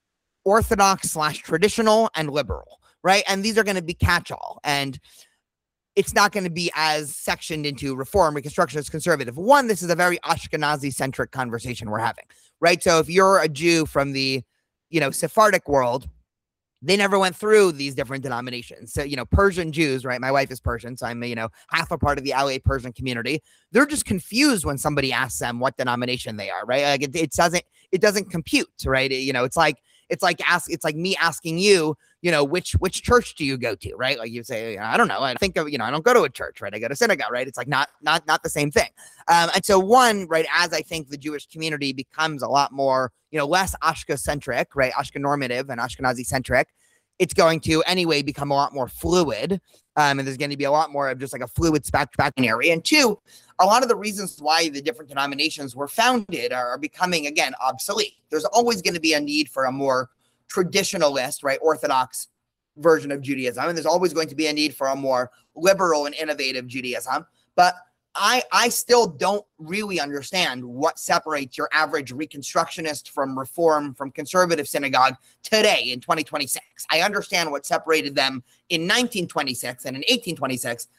Orthodox slash traditional and liberal, right? And these are going to be catch-all. And it's not going to be as sectioned into Reform, Reconstructionist, conservative. One, this is a very Ashkenazi-centric conversation we're having, right? So if you're a Jew from the, you know, Sephardic world, they never went through these different denominations. So, you know, Persian Jews, right? My wife is Persian, so I'm, you know, half a part of the L A Persian community. They're just confused when somebody asks them what denomination they are, right? Like it, it doesn't, it doesn't compute, right? It, you know, it's like, it's like ask, it's like me asking you, you know, which, which church do you go to, right? Like you say, I don't know. I think of, you know, I don't go to a church, right? I go to synagogue, right? It's like not, not, not the same thing. Um, and so one, right, as I think the Jewish community becomes a lot more, you know, less Ashka-centric, right? Ashka-normative and Ashkenazi-centric, it's going to anyway become a lot more fluid. Um, and there's going to be a lot more of just like a fluid spectrum area. And two, a lot of the reasons why the different denominations were founded are becoming, again, obsolete. There's always going to be a need for a more traditionalist, right, Orthodox version of Judaism. And there's always going to be a need for a more liberal and innovative Judaism. But I, I still don't really understand what separates your average Reconstructionist from Reform, from conservative synagogue today in twenty twenty-six. I understand what separated them in nineteen twenty-six and in eighteen twenty-six.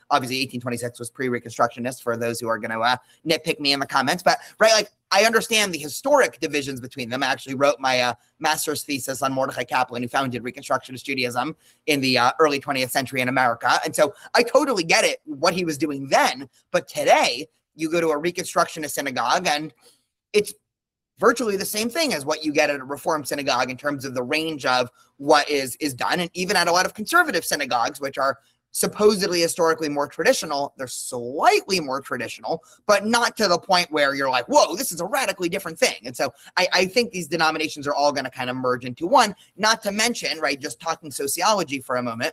obviously eighteen twenty-six was pre-Reconstructionist for those who are going to uh, nitpick me in the comments. But right, like I understand the historic divisions between them. I actually wrote my uh, master's thesis on Mordechai Kaplan, who founded Reconstructionist Judaism in the uh, early twentieth century in America. And so I totally get it, what he was doing then. But today, you go to a Reconstructionist synagogue and it's virtually the same thing as what you get at a Reform synagogue in terms of the range of what is, is done. And even at a lot of conservative synagogues, which are supposedly historically more traditional, they're slightly more traditional, but not to the point where you're like, whoa, this is a radically different thing. And so I, I think these denominations are all going to kind of merge into one, not to mention, right, just talking sociology for a moment,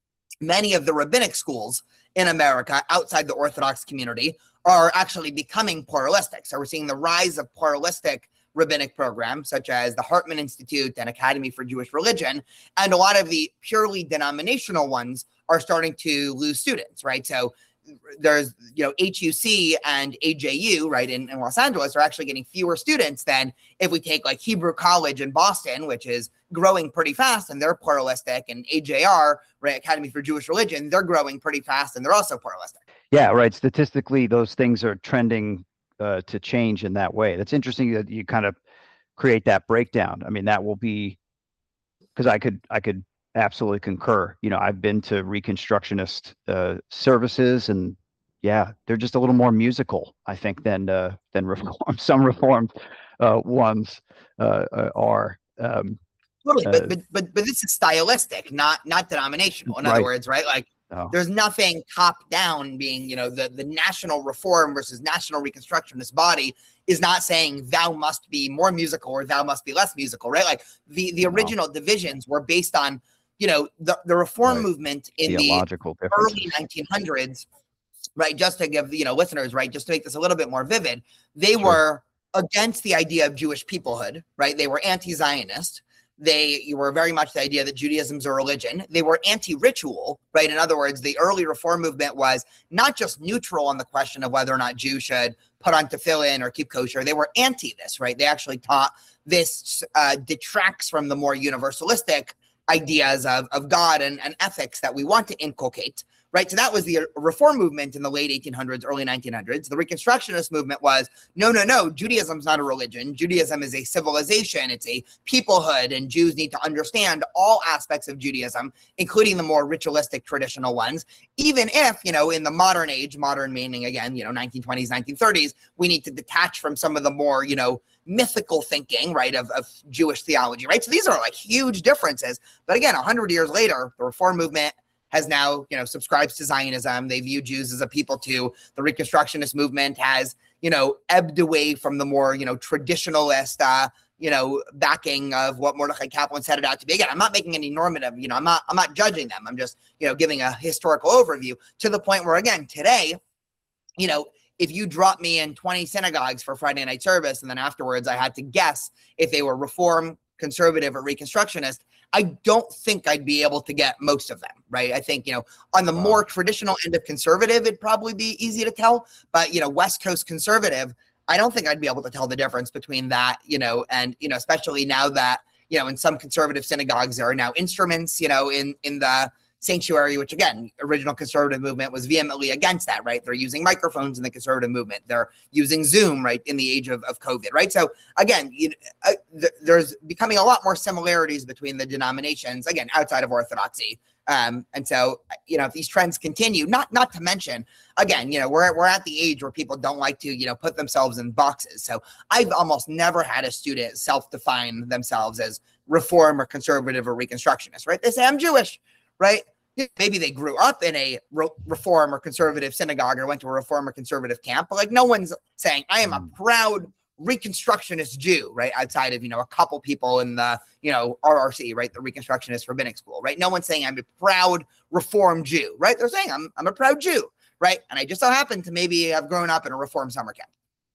many of the rabbinic schools in America outside the Orthodox community are actually becoming pluralistic. So we're seeing the rise of pluralistic rabbinic programs such as the Hartman Institute and Academy for Jewish Religion. And a lot of the purely denominational ones are starting to lose students, right? So there's, you know, H U C and A J U, right, in, in Los Angeles are actually getting fewer students than if we take like Hebrew College in Boston, which is growing pretty fast and they're pluralistic, and A J R, right, Academy for Jewish Religion, they're growing pretty fast and they're also pluralistic. Yeah, right. Statistically, those things are trending uh, to change in that way. That's interesting that you kind of create that breakdown. I mean, that will be, because I could, I could absolutely concur. You know, I've been to Reconstructionist uh, services, and yeah, they're just a little more musical, I think, than uh, than reform. Some reformed uh, ones uh, uh, are. Um, totally, but, uh, but but but this is stylistic, not not denominational. In right. other words, right, like. Oh. There's nothing top down being, you know, the, the national reform versus national reconstructionist body is not saying thou must be more musical or thou must be less musical, right? Like the, the original wow. divisions were based on, you know, the, the reform right. movement in Theological the early nineteen hundreds, right? Just to give, you know, listeners, right, just to make this a little bit more vivid, they sure. were against the idea of Jewish peoplehood, right? They were anti-Zionist. They you were very much the idea that Judaism's a religion. They were anti-ritual, right? In other words, the early reform movement was not just neutral on the question of whether or not Jews should put on tefillin or keep kosher. They were anti this, right? They actually taught this uh, detracts from the more universalistic ideas of, of God and, and ethics that we want to inculcate, right? So that was the reform movement in the late eighteen hundreds, early nineteen hundreds. The Reconstructionist movement was, no, no, no, Judaism's not a religion. Judaism is a civilization. It's a peoplehood, and Jews need to understand all aspects of Judaism, including the more ritualistic traditional ones, even if, you know, in the modern age, modern meaning, again, you know, nineteen twenties, nineteen thirties, we need to detach from some of the more, you know, mythical thinking, right, of, of Jewish theology, right? So these are like huge differences. But again, a hundred years later, the reform movement has now, you know, subscribes to Zionism. They view Jews as a people too. The Reconstructionist movement has, you know, ebbed away from the more, you know, traditionalist, uh, you know, backing of what Mordechai Kaplan set it out to be. Again, I'm not making any normative, you know, I'm not, I'm not judging them. I'm just, you know, giving a historical overview to the point where, again, today, you know, if you drop me in twenty synagogues for Friday night service, and then afterwards I had to guess if they were Reform, Conservative, or Reconstructionist, I don't think I'd be able to get most of them, right? I think, you know, on the wow. more traditional end of conservative, it'd probably be easy to tell. But, you know, West Coast conservative, I don't think I'd be able to tell the difference between that, you know, and, you know, especially now that, you know, in some conservative synagogues, there are now instruments, you know, in, in the sanctuary, which again, original conservative movement was vehemently against that, right? They're using microphones in the conservative movement. They're using Zoom, right, in the age of, of COVID, right? So again, you know, uh, th there's becoming a lot more similarities between the denominations, again, outside of Orthodoxy. Um, and so, you know, if these trends continue, not not to mention, again, you know, we're, we're at the age where people don't like to, you know, put themselves in boxes. So I've almost never had a student self-define themselves as Reform or Conservative or Reconstructionist, right? They say, I'm Jewish, right? Maybe they grew up in a re Reform or Conservative synagogue or went to a Reform or Conservative camp, but like no one's saying, I am a proud Reconstructionist Jew, right? Outside of, you know, a couple people in the, you know, R R C, right? The Reconstructionist Rabbinic School, right? No one's saying I'm a proud Reform Jew, right? They're saying I'm, I'm a proud Jew, right? And I just so happen to maybe have grown up in a Reform summer camp.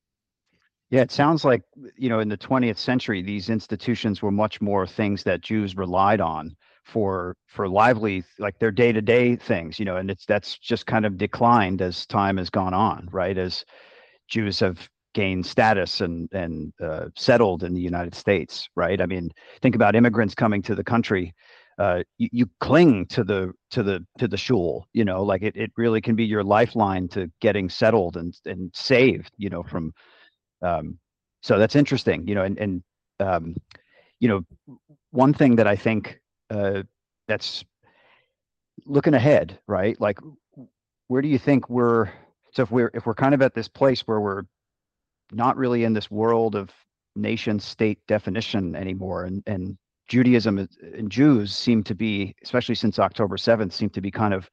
Yeah, it sounds like, you know, in the twentieth century, these institutions were much more things that Jews relied on for for lively, like their day-to-day things, you know, and it's that's just kind of declined as time has gone on, right? As Jews have gained status and and uh, settled in the United States, right? I mean, think about immigrants coming to the country uh, you, you cling to the to the to the shul, you know, like it, it really can be your lifeline to getting settled and and saved, you know, from um, so that's interesting, you know, and and um, you know, one thing that I think uh, that's looking ahead, right? Like, where do you think we're? So if we're if we're kind of at this place where we're not really in this world of nation state definition anymore, and and Judaism and Jews seem to be, especially since October seventh, seem to be kind of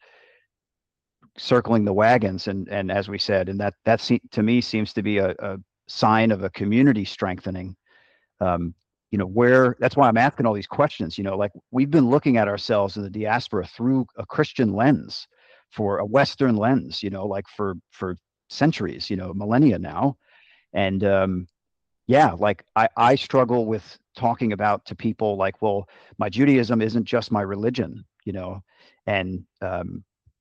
circling the wagons, and and as we said, and that that se- to me seems to be a, a sign of a community strengthening. Um, you know, where that's why I'm asking all these questions. You know, like we've been looking at ourselves in the diaspora through a Christian lens, for a Western lens. You know, like for for centuries. You know, millennia now, and um, yeah, like I I struggle with talking about to people like, well, my Judaism isn't just my religion. You know, and um,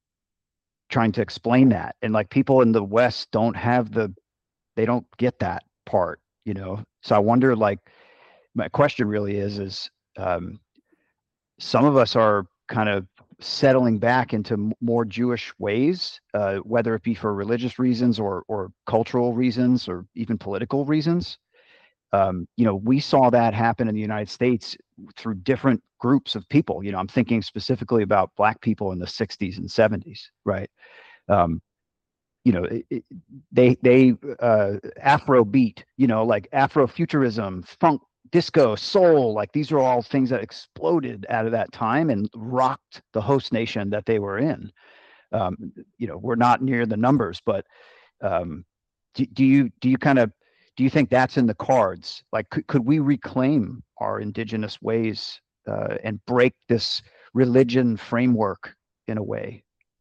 trying to explain that, and like people in the West don't have the they don't get that part. You know, so I wonder like my question really is is um, some of us are kind of settling back into more Jewish ways, uh, whether it be for religious reasons or or cultural reasons or even political reasons. Um, you know, we saw that happen in the United States through different groups of people. You know, I'm thinking specifically about Black people in the sixties and seventies, right? Um, you know, it, it, they they uh, Afrobeat, you know, like Afrofuturism, funk, disco, soul, like these are all things that exploded out of that time and rocked the host nation that they were in. Um, you know, we're not near the numbers, but um, do, do you do you kind of do you think that's in the cards? Like, could, could we reclaim our indigenous ways uh, and break this religion framework in a way?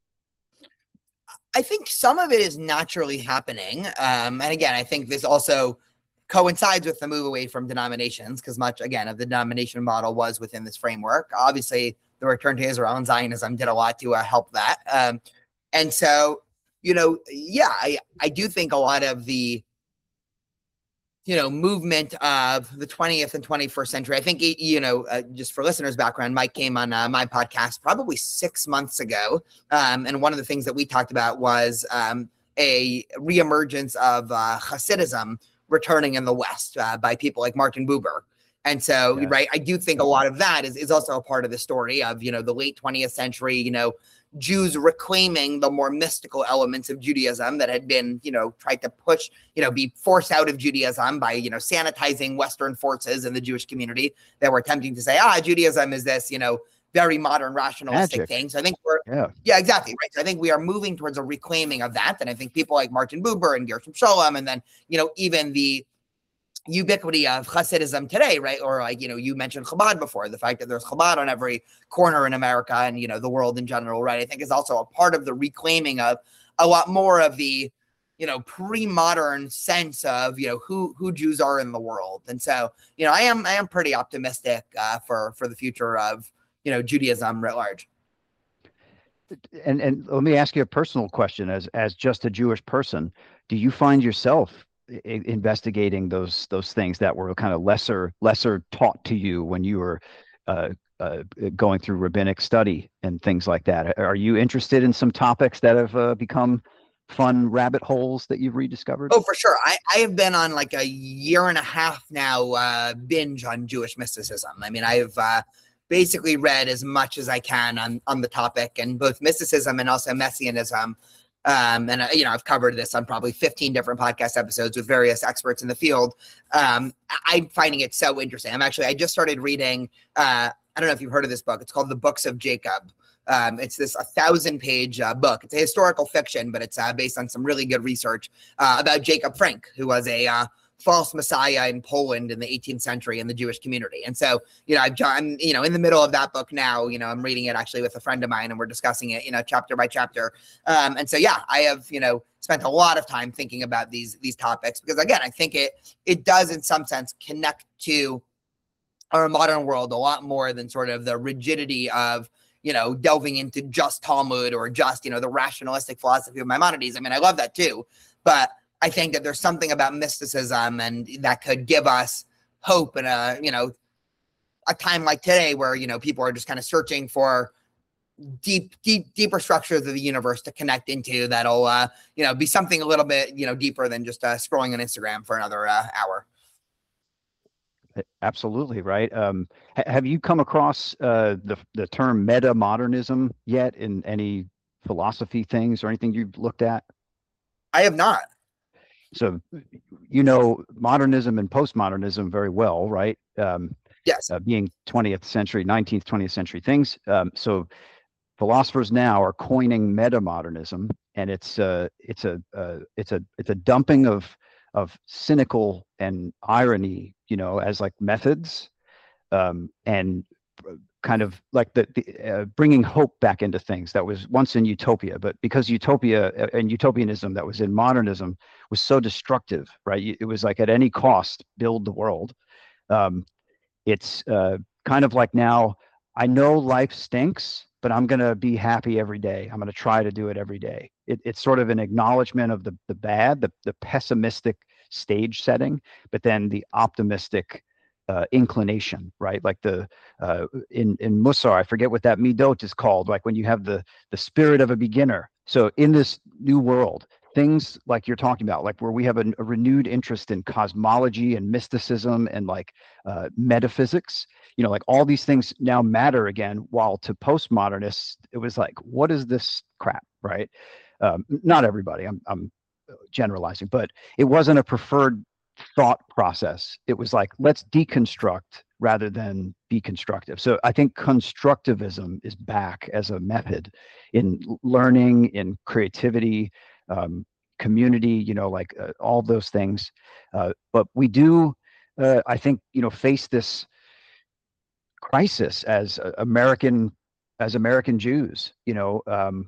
I think some of it is naturally happening. Um, and again, I think this also coincides with the move away from denominations, because much, again, of the denomination model was within this framework. Obviously, the return to Israel and Zionism did a lot to uh, help that. Um, and so, you know, yeah, I, I do think a lot of the, you know, movement of the twentieth and twenty-first century. I think, you know, uh, just for listeners' background, Mike came on uh, my podcast probably six months ago. Um, and one of the things that we talked about was um, a reemergence of uh, Hasidism returning in the West uh, by people like Martin Buber. And so, yes. right, I do think a lot of that is, is also a part of the story of, you know, the late twentieth century, you know, Jews reclaiming the more mystical elements of Judaism that had been, you know, tried to push, you know, be forced out of Judaism by, you know, sanitizing Western forces in the Jewish community that were attempting to say, ah, Judaism is this, you know, very modern rationalistic Magic. thing. So I think we're, yeah, yeah, exactly. Right. So I think we are moving towards a reclaiming of that. And I think people like Martin Buber and Gershom Scholem, and then, you know, even the ubiquity of Hasidism today, right? Or like, you know, you mentioned Chabad before, the fact that there's Chabad on every corner in America and, you know, the world in general, right? I think is also a part of the reclaiming of a lot more of the, you know, pre-modern sense of, you know, who, who Jews are in the world. And so, you know, I am, I am pretty optimistic uh, for, for the future of, you know, Judaism writ large. And, and let me ask you a personal question as, as just a Jewish person. Do you find yourself investigating those those things that were kind of lesser lesser taught to you when you were uh, uh, going through rabbinic study and things like that? Are you interested in some topics that have uh, become fun rabbit holes that you've rediscovered? Oh, for sure. I, I have been on like a year and a half now uh, binge on Jewish mysticism. I mean, I've uh, basically read as much as I can on, on the topic, and both mysticism and also messianism. Um, and, uh, you know, I've covered this on probably fifteen different podcast episodes with various experts in the field. Um, I'm finding it so interesting. I'm actually, I just started reading, uh, I don't know if you've heard of this book. It's called The Books of Jacob. Um, it's this a thousand page uh, book. It's a historical fiction, but it's uh, based on some really good research uh, about Jacob Frank, who was a uh, false messiah in Poland in the eighteenth century in the Jewish community. And so, you know, I've, I'm, you know, in the middle of that book now. You know, I'm reading it actually with a friend of mine, and we're discussing it, you know, chapter by chapter. Um, and so, yeah, I have, you know, spent a lot of time thinking about these, these topics, because again, I think it, it does in some sense connect to our modern world a lot more than sort of the rigidity of, you know, delving into just Talmud or just, you know, the rationalistic philosophy of Maimonides. I mean, I love that too, but I think that there's something about mysticism and that could give us hope and a, you know, a time like today where, you know, people are just kind of searching for deep, deep, deeper structures of the universe to connect into that'll, uh, you know, be something a little bit, you know, deeper than just uh, scrolling on Instagram for another uh, hour. Absolutely right. Um, ha have you come across uh, the the term meta modernism yet in any philosophy things or anything you've looked at? I have not. So, you know, modernism and postmodernism very well, right? Um, Yes. uh, being twentieth century, nineteenth, twentieth century things. Um, so philosophers now are coining metamodernism, and it's uh, it's a uh, it's a it's a dumping of of cynical and irony, you know, as like methods, um, and kind of like the, the uh, bringing hope back into things that was once in utopia, but because utopia uh, and utopianism that was in modernism was so destructive, right? It was like at any cost build the world. Um, it's uh, kind of like now, I know life stinks, but I'm going to be happy every day. I'm going to try to do it every day. It, it's sort of an acknowledgement of the, the bad, the, the pessimistic stage setting, but then the optimistic uh, inclination, right? Like the uh, in in Musar, I forget what that midot is called. Like when you have the the spirit of a beginner. So in this new world, things like you're talking about, like where we have a, a renewed interest in cosmology and mysticism and like uh, metaphysics, you know, like all these things now matter again. While to postmodernists, it was like, what is this crap, right? Um, not everybody. I'm I'm generalizing, but it wasn't a preferred thought process. It was like, let's deconstruct rather than be constructive. So I think constructivism is back as a method in learning, in creativity, um, community, you know, like uh, all those things. Uh, but we do, uh, I think, you know, face this crisis as uh, American, as American Jews, you know, um,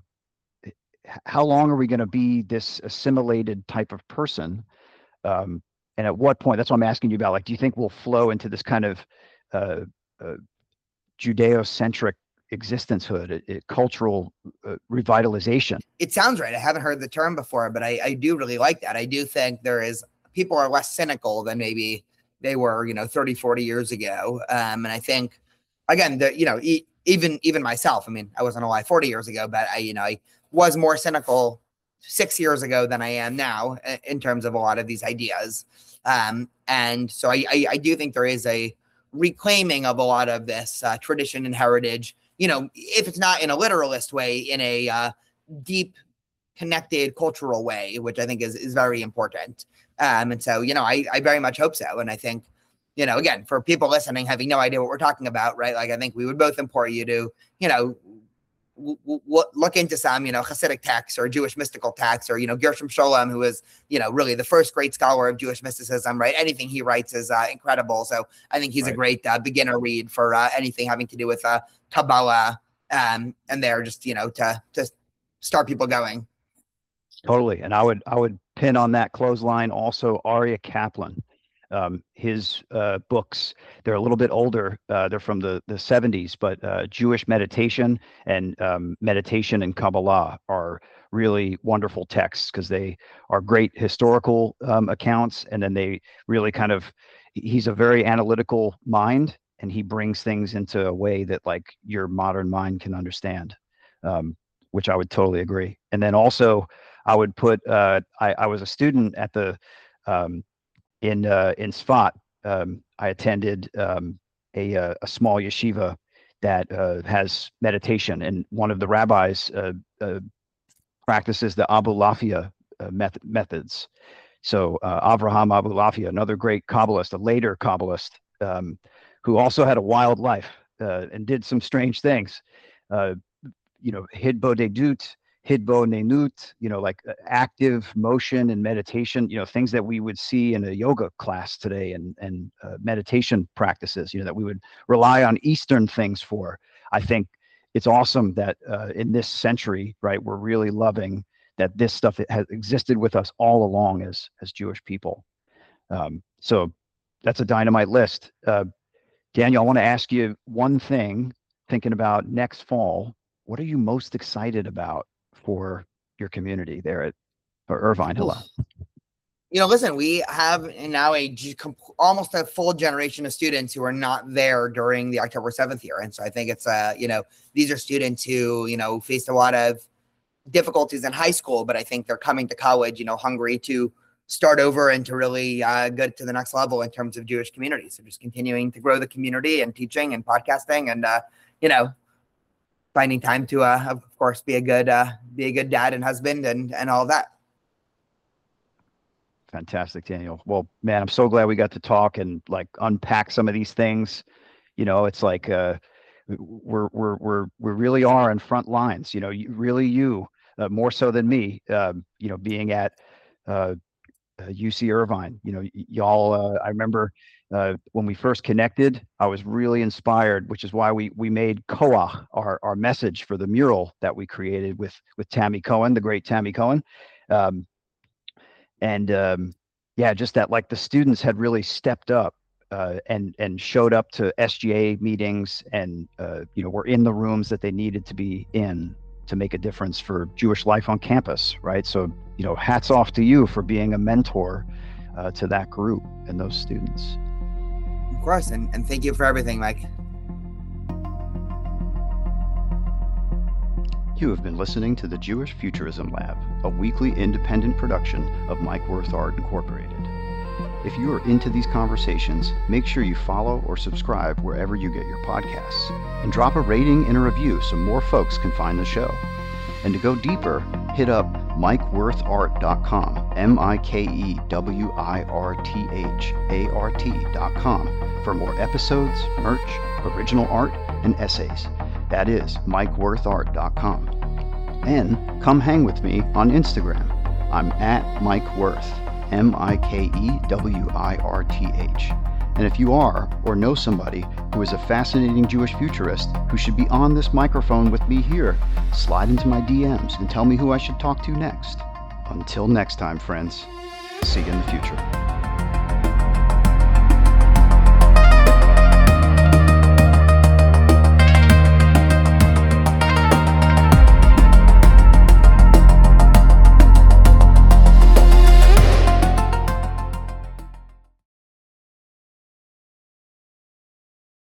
how long are we going to be this assimilated type of person? Um, and at what point? That's what I'm asking you about. Like, do you think we'll flow into this kind of uh, uh, Judeo-centric existencehood, a, a cultural uh, revitalization? It sounds right. I haven't heard the term before, but I, I do really like that. I do think there is people are less cynical than maybe they were, you know, thirty, forty years ago. Um, and I think, again, the, you know, e- even even myself, I mean, I wasn't alive forty years ago, but I, you know, I was more cynical six years ago than I am now in terms of a lot of these ideas. Um, and so I, I, I do think there is a reclaiming of a lot of this uh, tradition and heritage, you know, if it's not in a literalist way, in a uh, deep, connected cultural way, which I think is, is very important. Um, and so, you know, I, I very much hope so. And I think, you know, again, for people listening, having no idea what we're talking about, right? Like, I think we would both implore you to, you know, w- w- look into some, you know, Hasidic texts or Jewish mystical texts, or, you know, Gershom Scholem, who is, you know, really the first great scholar of Jewish mysticism, right? Anything he writes is uh, incredible. So I think he's right. a great uh, beginner read for uh, anything having to do with uh, Kabbalah. Um, and they're just, you know, to, to start people going. Totally. And I would, I would pin on that clothesline also Aryeh Kaplan. Um, his uh, books, they're a little bit older. Uh, they're from the, the seventies, but uh, Jewish meditation and um, meditation and Kabbalah are really wonderful texts because they are great historical um, accounts. And then they really kind of, he's a very analytical mind, and he brings things into a way that like your modern mind can understand, um, which I would totally agree. And then also I would put, uh, I, I was a student at the, um, in uh, in Sfat. Um, I attended um, a uh, a small yeshiva that uh, has meditation, and one of the rabbis uh, uh, practices the Abulafia uh, method, methods. So uh, Avraham Abulafia, another great Kabbalist, a later Kabbalist, um, who also had a wild life uh, and did some strange things. Uh, you know, Hidbodedut, Hidbonenut, you know, like uh, active motion and meditation, you know, things that we would see in a yoga class today, and, and uh, meditation practices, you know, that we would rely on Eastern things for. I think it's awesome that uh, in this century, right, we're really loving that this stuff has existed with us all along as, as Jewish people. Um, so that's a dynamite list. Uh, Daniel, I want to ask you one thing, thinking about next fall. What are you most excited about for your community there at or Irvine? Hello. you know, listen, we have now a almost a full generation of students who are not there during the October seventh year. And so I think it's, uh, you know, these are students who, you know, faced a lot of difficulties in high school, but I think they're coming to college, you know, hungry to start over and to really uh, get to the next level in terms of Jewish communities. So just continuing to grow the community and teaching and podcasting and, uh, you know, finding time to, uh, of course, be a good, uh, be a good dad and husband and, and all of that. Fantastic, Daniel. Well, man, I'm so glad we got to talk and like unpack some of these things. You know, it's like uh, we're we're we're we really are on front lines. You know, you, really you uh, more so than me. Um, you know, being at uh, uh, U C Irvine. You know, y- y'all. Uh, I remember uh, when we first connected. I was really inspired, which is why we we made Koah our our message for the mural that we created with with Tammy Cohen, the great Tammy Cohen. Um, and um, yeah, just that like the students had really stepped up uh, and and showed up to S G A meetings and uh, you know were in the rooms that they needed to be in to make a difference for Jewish life on campus, right? So you know, hats off to you for being a mentor uh, to that group and those students. Of course, and, and thank you for everything, Mike. You have been listening to the Jewish Futurism Lab, a weekly independent production of Mike Wirth Art Incorporated. If you are into these conversations, make sure you follow or subscribe wherever you get your podcasts, and drop a rating and a review so more folks can find the show. And to go deeper, hit up mike wirth art dot com, M I K E W I R T H A R T dot com, for more episodes, merch, original art, and essays. That is mike wirth art dot com. And come hang with me on Instagram. I'm at Mike Wirth, M I K E W I R T H. And if you are, or know somebody who is a fascinating Jewish futurist who should be on this microphone with me here, slide into my D Ms and tell me who I should talk to next. Until next time, friends, see you in the future.